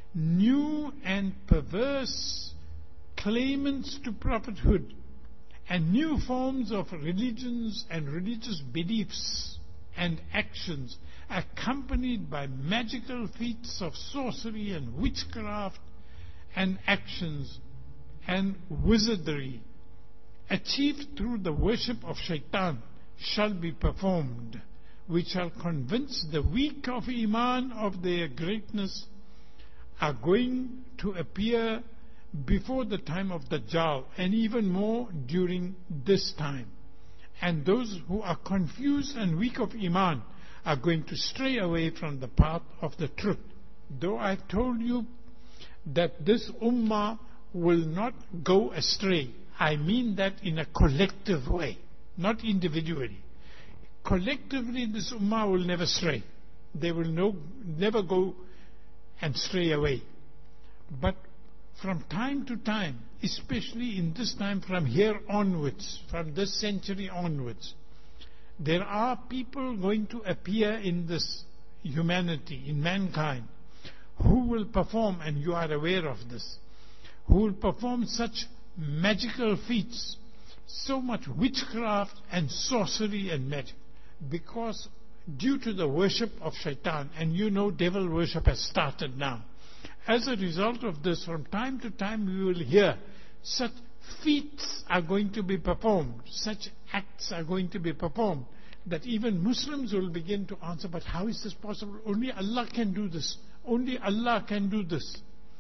new and perverse claimants to prophethood and new forms of religions and religious beliefs and actions accompanied by magical feats of sorcery and witchcraft and actions and wizardry achieved through the worship of shaitan shall be performed, which shall convince the weak of Iman of their greatness, are going to appear before the time of Dajjal, and even more during this time. And those who are confused and weak of Iman are going to stray away from the path of the truth. Though I've told you that this ummah will not go astray, I mean that in a collective way, not individually. Collectively this ummah will never stray. They will no, never go and stray away. But from time to time, especially in this time from here onwards, from this century onwards, there are people going to appear in this humanity, in mankind, who will perform, and you are aware of this, who will perform such magical feats, so much witchcraft and sorcery and magic, because due to the worship of shaitan, and you know devil worship has started now. As a result of this, from time to time we will hear such feats are going to be performed, such acts are going to be performed, that even Muslims will begin to answer, but how is this possible? Only Allah can do this. Only Allah can do this.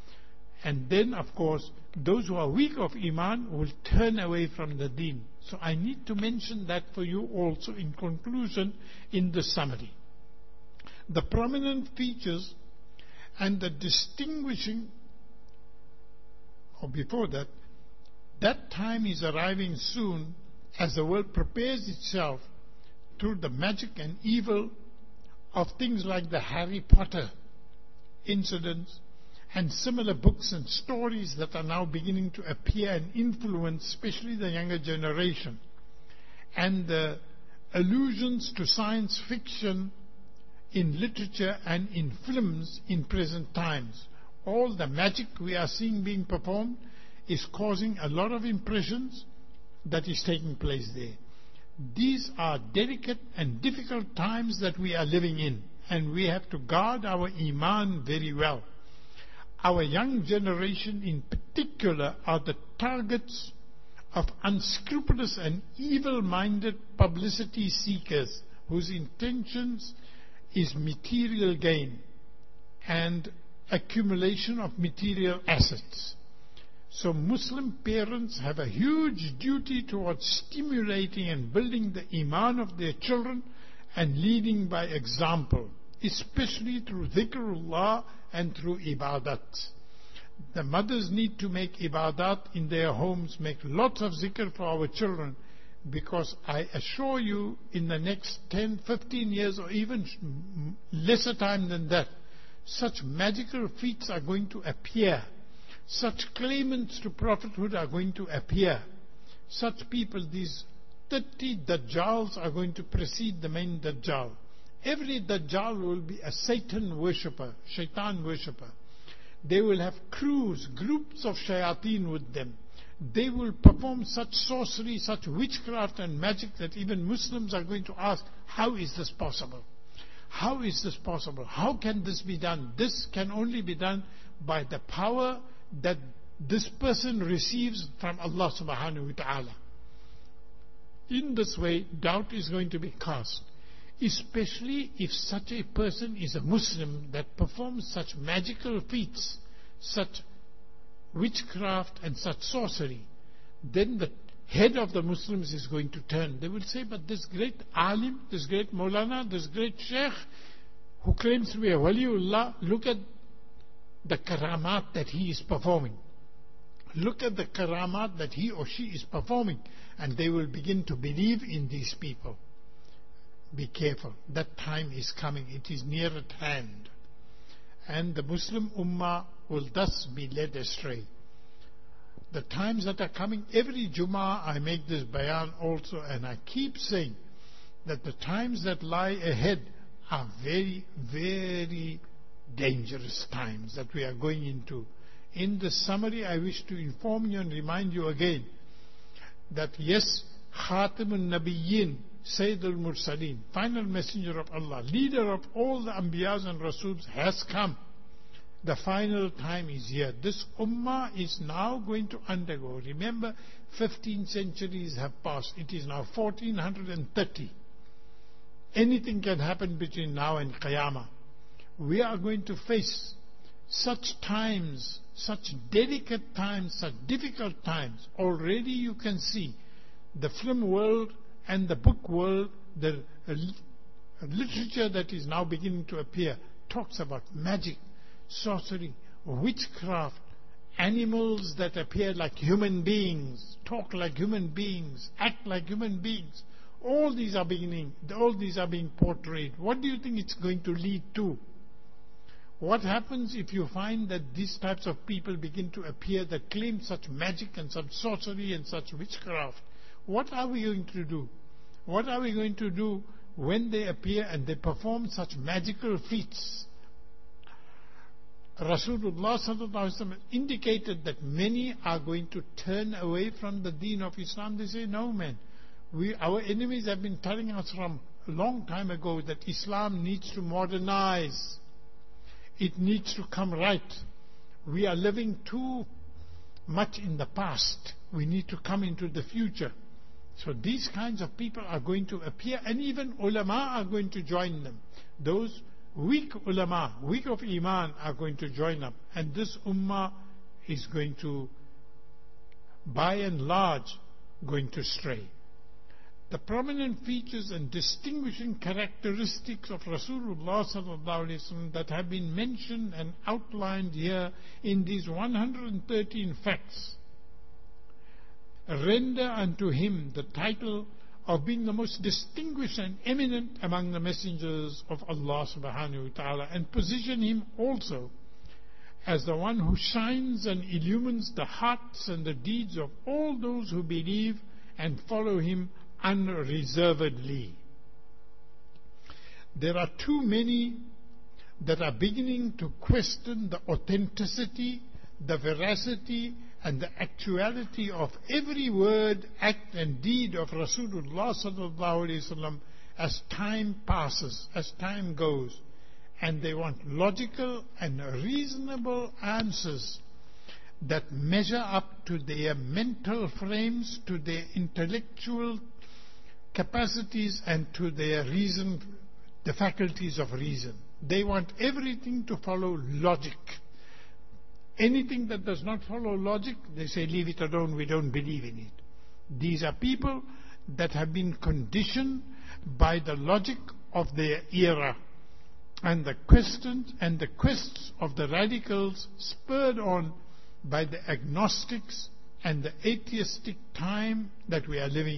And then, of course, those who are weak of Iman will turn away from the deen. So I need to mention that for you also in conclusion in the summary. The prominent features and the distinguishing, or before that, that time is arriving soon as the world prepares itself through the magic and evil of things like the Harry Potter incidents and similar books and stories that are now beginning to appear and influence especially the younger generation, and the allusions to science fiction in literature and in films in present times. All the magic we are seeing being performed is causing a lot of impressions that is taking place there. These are delicate and difficult times that we are living in, and we have to guard our Iman very well. Our young generation in particular are the targets of unscrupulous and evil-minded publicity seekers whose intentions is material gain and accumulation of material assets. So Muslim parents have a huge duty towards stimulating and building the Iman of their children and leading by example, especially through dhikrullah and through ibadat. The mothers need to make ibadat in their homes, make lots of zikr for our children, Because I assure you, in the next ten, fifteen years, or even lesser time than that, such magical feats are going to appear. Such claimants to prophethood are going to appear. Such people, these thirty Dajjals, are going to precede the main Dajjal. Every Dajjal will be a Satan worshipper, Shaitan worshipper. They will have crews, groups of shayateen with them. They will perform such sorcery, such witchcraft and magic that even Muslims are going to ask, how is this possible? How is this possible? How can this be done? This can only be done by the power that this person receives from Allah subhanahu wa ta'ala. In this way, doubt is going to be cast. Especially if such a person is a Muslim that performs such magical feats, such witchcraft and such sorcery, then the head of the Muslims is going to turn. They will say, but this great alim, this great Maulana, this great Sheikh who claims to be a Waliullah, look at the karamat that he is performing. Look at the karamat that he or she is performing. And they will begin to believe in these people. Be careful. That time is coming. It is near at hand. And the Muslim Ummah will thus be led astray. The times that are coming, every Jummah I make this bayan also, and I keep saying that the times that lie ahead are very, very dangerous times that we are going into. In the summary, I wish to inform you and remind you again that yes, Khatimun Nabiyyin, Sayyidul Mursaleen, final messenger of Allah, leader of all the Anbiyas and Rasuls, has come. The final time is here. This Ummah is now going to undergo. Remember, fifteen centuries have passed. It is now fourteen thirty. Anything can happen between now and Qiyamah. We are going to face such times, such delicate times, such difficult times. Already you can see the film world and the book world, the uh, literature that is now beginning to appear, talks about magic, sorcery, witchcraft, animals that appear like human beings, talk like human beings, act like human beings. All these are beginning, all these are being portrayed. What do you think it's going to lead to? What happens if you find that these types of people begin to appear that claim such magic and such sorcery and such witchcraft? What are we going to do? What are we going to do when they appear and they perform such magical feats? Rasulullah sallallahu alaihi wasallam indicated that many are going to turn away from the deen of Islam. They say, no man, we, our enemies have been telling us from a long time ago that Islam needs to modernize. It needs to come right. We are living too much in the past. We need to come into the future. So these kinds of people are going to appear, and even ulama are going to join them. Those weak ulama, weak of iman, are going to join up. And this ummah is going to, by and large, going to stray. The prominent features and distinguishing characteristics of Rasulullah sallallahu alaihi wasallam that have been mentioned and outlined here in these one hundred thirteen facts render unto him the title of being the most distinguished and eminent among the messengers of Allah subhanahu wa ta'ala, and position him also as the one who shines and illumines the hearts and the deeds of all those who believe and follow him unreservedly. There are too many that are beginning to question the authenticity, the veracity, and the actuality of every word, act, and deed of Rasulullah sallallahu alaihi wasallam as time passes, as time goes, and they want logical and reasonable answers that measure up to their mental frames, to their intellectual capacities, and to their reason, the faculties of reason. They want everything to follow logic. Anything that does not follow logic, they say, leave it alone, we don't believe in it. These are people that have been conditioned by the logic of their era, and the questions and the quests of the radicals, spurred on by the agnostics and the atheistic time that we are living in.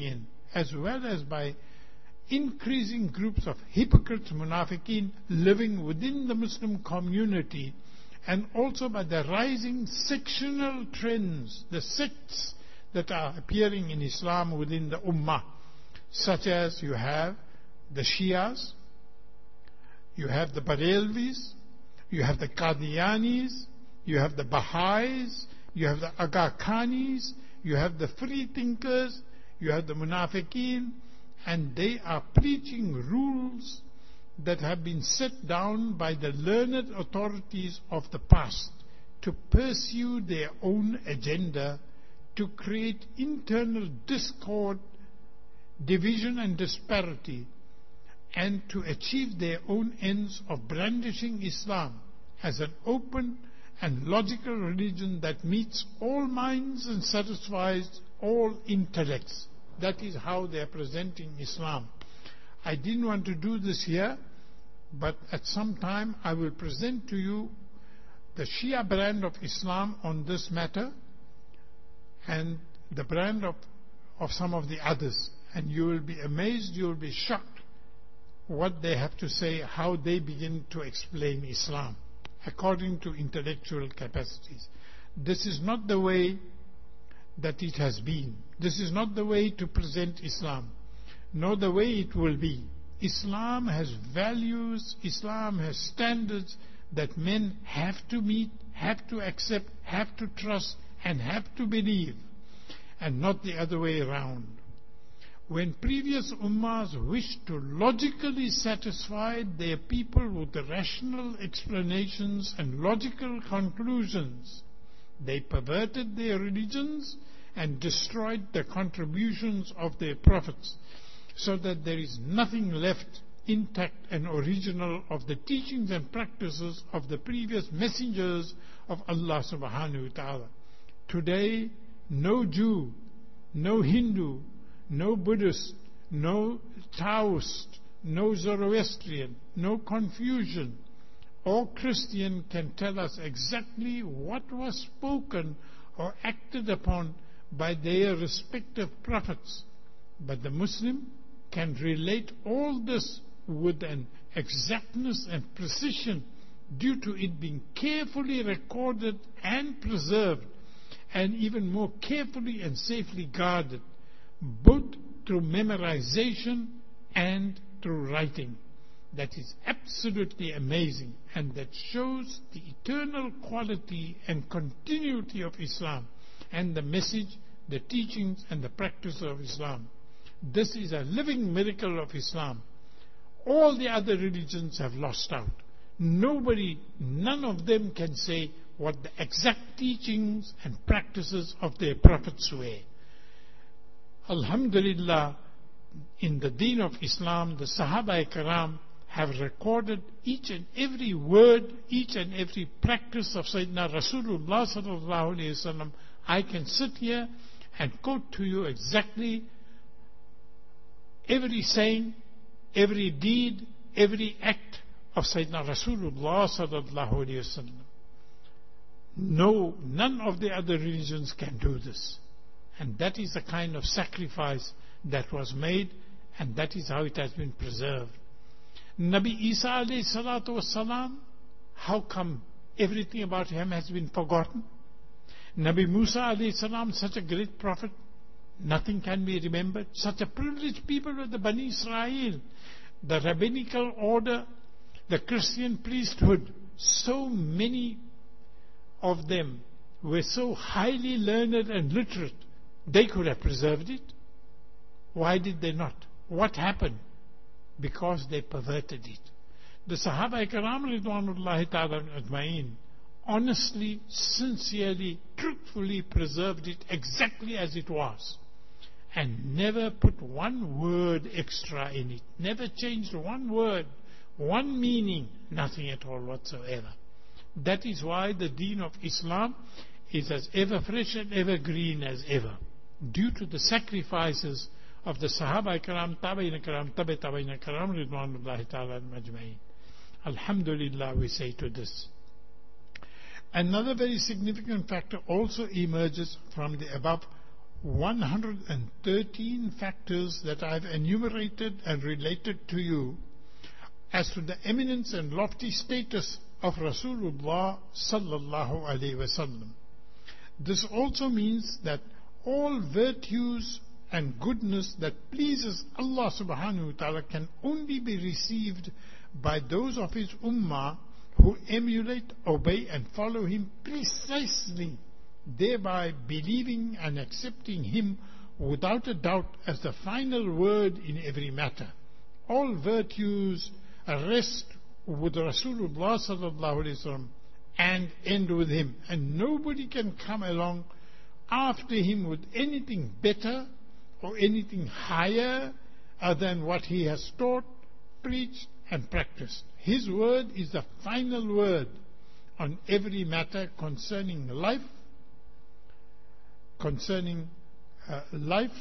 as well as by increasing groups of hypocrites, munafiqeen, living within the Muslim community, and also by the rising sectional trends, the sects that are appearing in Islam within the Ummah, such as you have the Shias, you have the Barelvis, you have the Qadianis, you have the Baha'is, you have the Aga Khanis, you have the free thinkers, you have the Munafiqeen, and they are preaching rules that have been set down by the learned authorities of the past to pursue their own agenda, to create internal discord, division and disparity, and to achieve their own ends of brandishing Islam as an open and logical religion that meets all minds and satisfies all intellects. That is how they are presenting Islam. I didn't want to do this here, but at some time I will present to you the Shia brand of Islam on this matter and the brand of, of some of the others. And you will be amazed, you will be shocked what they have to say, how they begin to explain Islam according to intellectual capacities. This is not the way that it has been. This is not the way to present Islam, nor the way it will be. Islam has values, Islam has standards that men have to meet, have to accept, have to trust, and have to believe, and not the other way around. When previous ummahs wished to logically satisfy their people with the rational explanations and logical conclusions, they perverted their religions and destroyed the contributions of their prophets, so that there is nothing left intact and original of the teachings and practices of the previous messengers of Allah subhanahu wa ta'ala. Today, no Jew, no Hindu, no Buddhist, no Taoist, no Zoroastrian, no Confucian or Christian can tell us exactly what was spoken or acted upon by their respective prophets. But the Muslim can relate all this with an exactness and precision due to it being carefully recorded and preserved, and even more carefully and safely guarded, both through memorization and through writing. That is absolutely amazing, and that shows the eternal quality and continuity of Islam and the message, the teachings and the practice of Islam. This is a living miracle of Islam. All the other religions have lost out. Nobody, none of them can say what the exact teachings and practices of their prophets were. Alhamdulillah, in the deen of Islam, the Sahaba-i-Karam have recorded each and every word, each and every practice of Sayyidina Rasulullah sallallahu alayhi wasallam. I can sit here and quote to you exactly every saying, every deed, every act of Sayyidina Rasulullah sallallahu alayhi wasallam. No, none of the other religions can do this. And that is the kind of sacrifice that was made, and that is how it has been preserved. Nabi Isa alayhi salatu wasalam, how come everything about him has been forgotten? Nabi Musa alayhi salam, such a great prophet, nothing can be remembered. Such a privileged people were the Bani Israel, the rabbinical order, the Christian priesthood. So many of them were so highly learned and literate. They could have preserved it. Why did they not? What happened? Because they perverted it. The Sahaba-i-Karam ridwanullahi ta'ala ajma'in honestly, sincerely, truthfully preserved it exactly as it was, and never put one word extra in it, never changed one word, one meaning, nothing at all whatsoever. That is why the deen of Islam is as ever fresh and ever green as ever, due to the sacrifices of the Sahaba-i-Karam, Tabi'in-i-Karam, Tabi' Tabi'in-i-Karam, ridwanullahi ta'ala ajma'in. Alhamdulillah, we say to this. Another very significant factor also emerges from the above one hundred thirteen factors that I have enumerated and related to you as to the eminence and lofty status of Rasulullah sallallahu alaihi wasallam. This also means that all virtues and goodness that pleases Allah subhanahu wa ta'ala can only be received by those of His ummah who emulate, obey and follow Him precisely, thereby believing and accepting Him without a doubt as the final word in every matter. All virtues rest with Rasulullah sallallahu alaihi wasallam and end with him, and nobody can come along after him with anything better or anything higher than what he has taught, preached and practiced. His word is the final word on every matter concerning life, concerning uh, life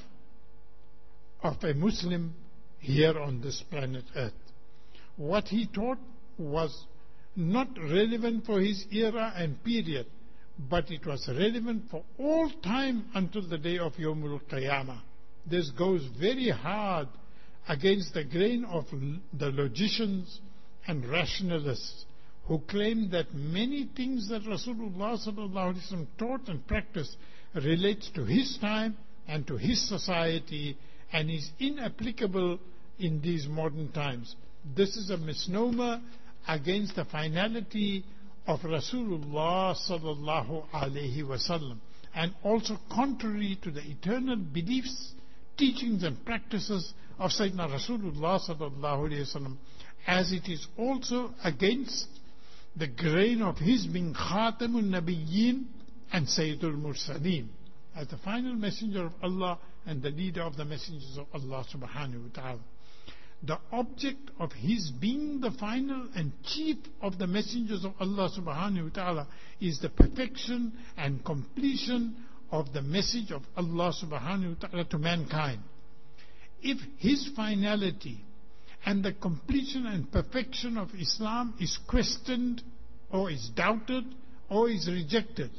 of a Muslim here on this planet Earth. What he taught was not relevant for his era and period, but it was relevant for all time until the day of Yawmul Qiyamah. This goes very hard against the grain of the logicians and rationalists who claim that many things that Rasulullah sallallahu alaihi wasallam taught and practiced relates to his time and to his society and is inapplicable in these modern times. This is a misnomer against the finality of Rasulullah sallallahu alaihi wasallam, and also contrary to the eternal beliefs, teachings and practices of Sayyidina Rasulullah sallallahu alaihi wasallam, as it is also against the grain of his being Khatamun Nabiyyin and Sayyidul Mursaleen, as the final messenger of Allah and the leader of the messengers of Allah subhanahu wa ta'ala. The object of his being the final and chief of the messengers of Allah subhanahu wa ta'ala is the perfection and completion of the message of Allah subhanahu wa ta'ala to mankind. If his finality and the completion and perfection of Islam is questioned or is doubted or is rejected,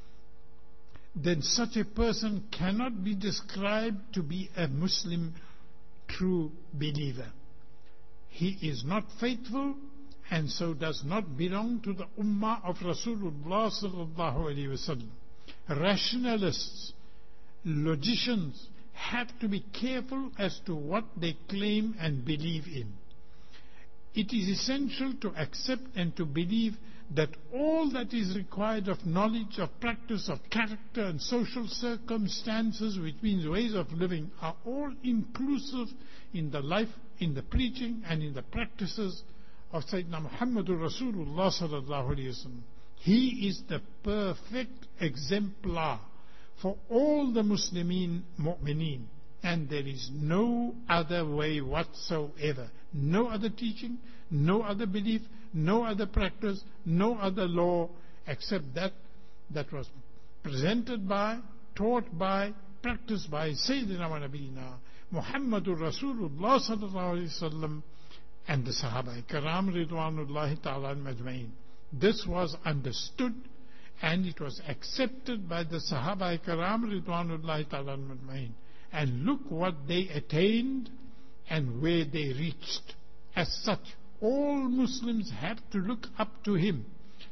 then such a person cannot be described to be a Muslim true believer. He is not faithful and so does not belong to the ummah of Rasulullah sallallahu alaihi wasallam. Rationalists, logicians have to be careful as to what they claim and believe in. It is essential to accept and to believe that all that is required of knowledge, of practice, of character and social circumstances, which means ways of living, are all inclusive in the life, in the preaching and in the practices of Sayyidina Muhammadur Rasulullah sallallahu alaihi wasallam. He is the perfect exemplar for all the Muslimin mu'mineen, and there is no other way whatsoever, no other teaching, no other belief, no other practice, no other law except that that was presented by, taught by, practiced by Sayyidina wa Nabiyina Muhammadur Rasulullah sallallahu alaihi wasallam and the Sahaba Karam Ridwanullahi ta'ala majma'in. This was understood and it was accepted by the Sahaba Karam Ridwanullahi ta'ala majma'in. And look what they attained and where they reached. As such, all Muslims have to look up to him,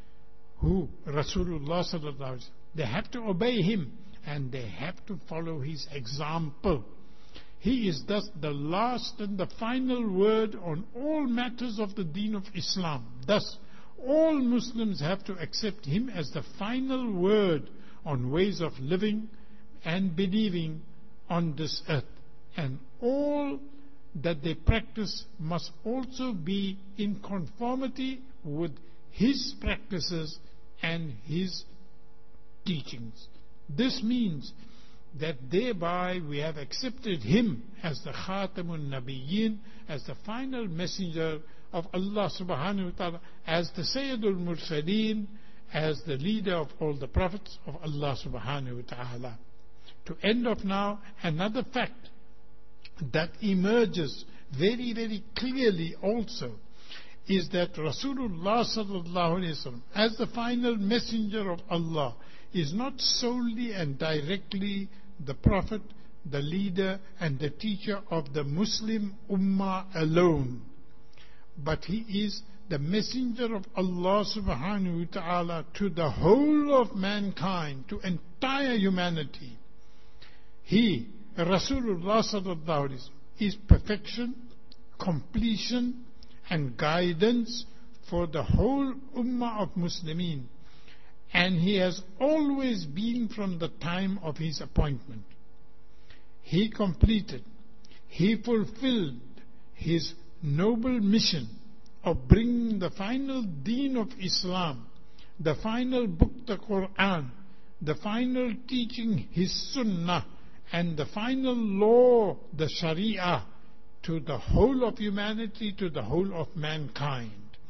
who Rasulullah sallallahu alaihi wasallam. They have to obey him and they have to follow his example. He is thus the last and the final word on all matters of the deen of Islam. Thus, all Muslims have to accept him as the final word on ways of living and believing on this earth. And all that they practice must also be in conformity with his practices and his teachings. This means that thereby we have accepted him as the Khatamun Nabiyyin, as the final messenger of Allah subhanahu wa ta'ala, as the Sayyidul Mursaleen, as the leader of all the prophets of Allah subhanahu wa ta'ala. To end off now, another fact that emerges very, very clearly also is that Rasulullah sallallahu alaihi wasallam, as the final messenger of Allah, is not solely and directly the Prophet, the leader and the teacher of the Muslim Ummah alone, but he is the messenger of Allah subhanahu wa ta'ala to the whole of mankind, to entire humanity. He, Rasulullah sallallahu alaihi wasallam, is perfection, completion and guidance for the whole Ummah of Muslimin, and he has always been from the time of his appointment. He completed, he fulfilled his noble mission of bringing the final deen of Islam, the final book, the Quran, the final teaching, his Sunnah, and the final law, the Sharia, to the whole of humanity, to the whole of mankind.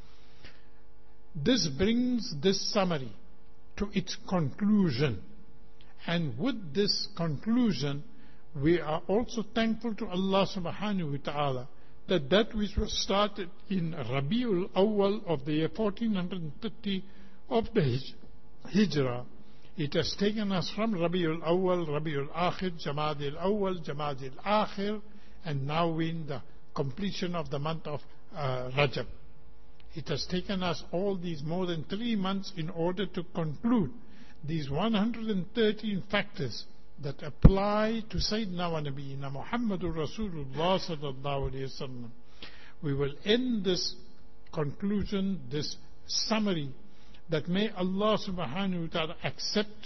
This brings this summary to its conclusion. And with this conclusion, we are also thankful to Allah subhanahu wa ta'ala that that which was started in Rabiul Awwal of the year fourteen thirty of the Hijrah, it has taken us from Rabiul Awwal, Rabiul Akhir, Jamadil Awwal, Jamadil Akhir, and now we're in the completion of the month of uh, Rajab. It has taken us all these more than three months in order to conclude these one hundred thirteen factors that apply to Sayyidina wa Nabiyyina Muhammadur Rasulullah sallallahu alayhi wa sallam. We will end this conclusion, this summary, that may Allah subhanahu wa ta'ala accept,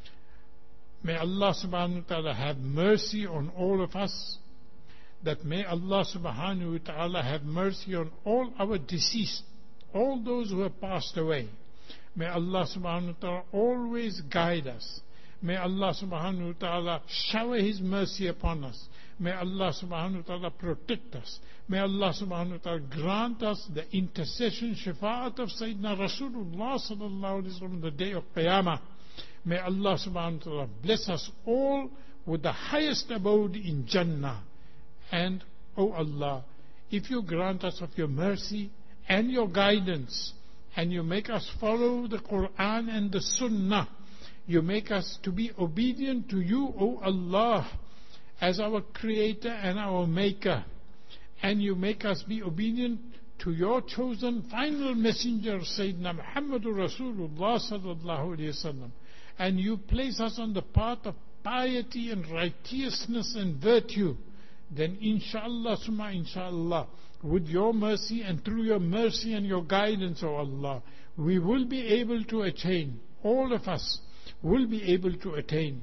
may Allah subhanahu wa ta'ala have mercy on all of us, that may Allah subhanahu wa ta'ala have mercy on all our deceased, all those who have passed away. May Allah subhanahu wa ta'ala always guide us. May Allah subhanahu wa ta'ala shower His mercy upon us. May Allah subhanahu wa ta'ala protect us. May Allah subhanahu wa ta'ala grant us the intercession, shafaat of Sayyidina Rasulullah sallallahu alayhi wa sallam on the day of Qiyamah. May Allah subhanahu wa ta'ala bless us all with the highest abode in Jannah. And, O Allah, if you grant us of your mercy and your guidance, and you make us follow the Quran and the Sunnah, you make us to be obedient to you, O Allah, as our Creator and our Maker, and you make us be obedient to your chosen final messenger, Sayyidina Muhammadur Rasulullah sallallahu alayhi wa sallam, and you place us on the path of piety and righteousness and virtue, then inshallah summa inshallah, with your mercy and through your mercy and your guidance, O Allah, we will be able to attain, all of us will be able to attain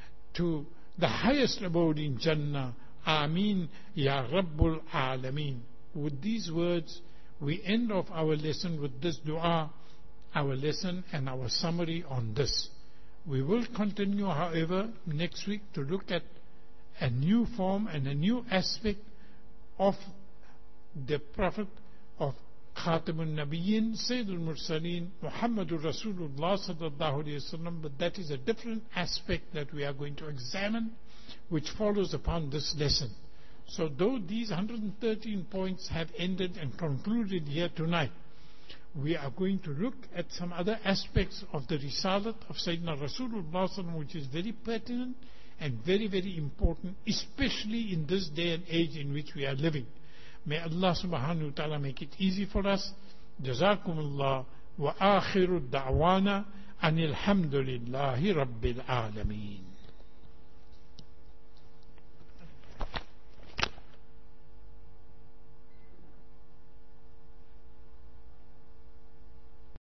to the highest abode in Jannah. Ameen Ya Rabbul Alameen. With these words, we end off our lesson with this dua, our lesson and our summary on this. We will continue, however, next week to look at a new form and a new aspect of the Prophet of Khatamun Nabiyyin, Sayyidul Mursaleen, Muhammadur Rasulullah sallallahu alayhi wa sallam, but that is a different aspect that we are going to examine, which follows upon this lesson. So though these one hundred thirteen points have ended and concluded here tonight, we are going to look at some other aspects of the Risalat of Sayyidina Rasulullah sallallahu alayhi wa sallam, which is very pertinent and very, very important, especially in this day and age in which we are living. May Allah subhanahu wa ta'ala make it easy for us. Jazakumullah wa akhiru da'wana anil hamdulillahi rabbil alameen.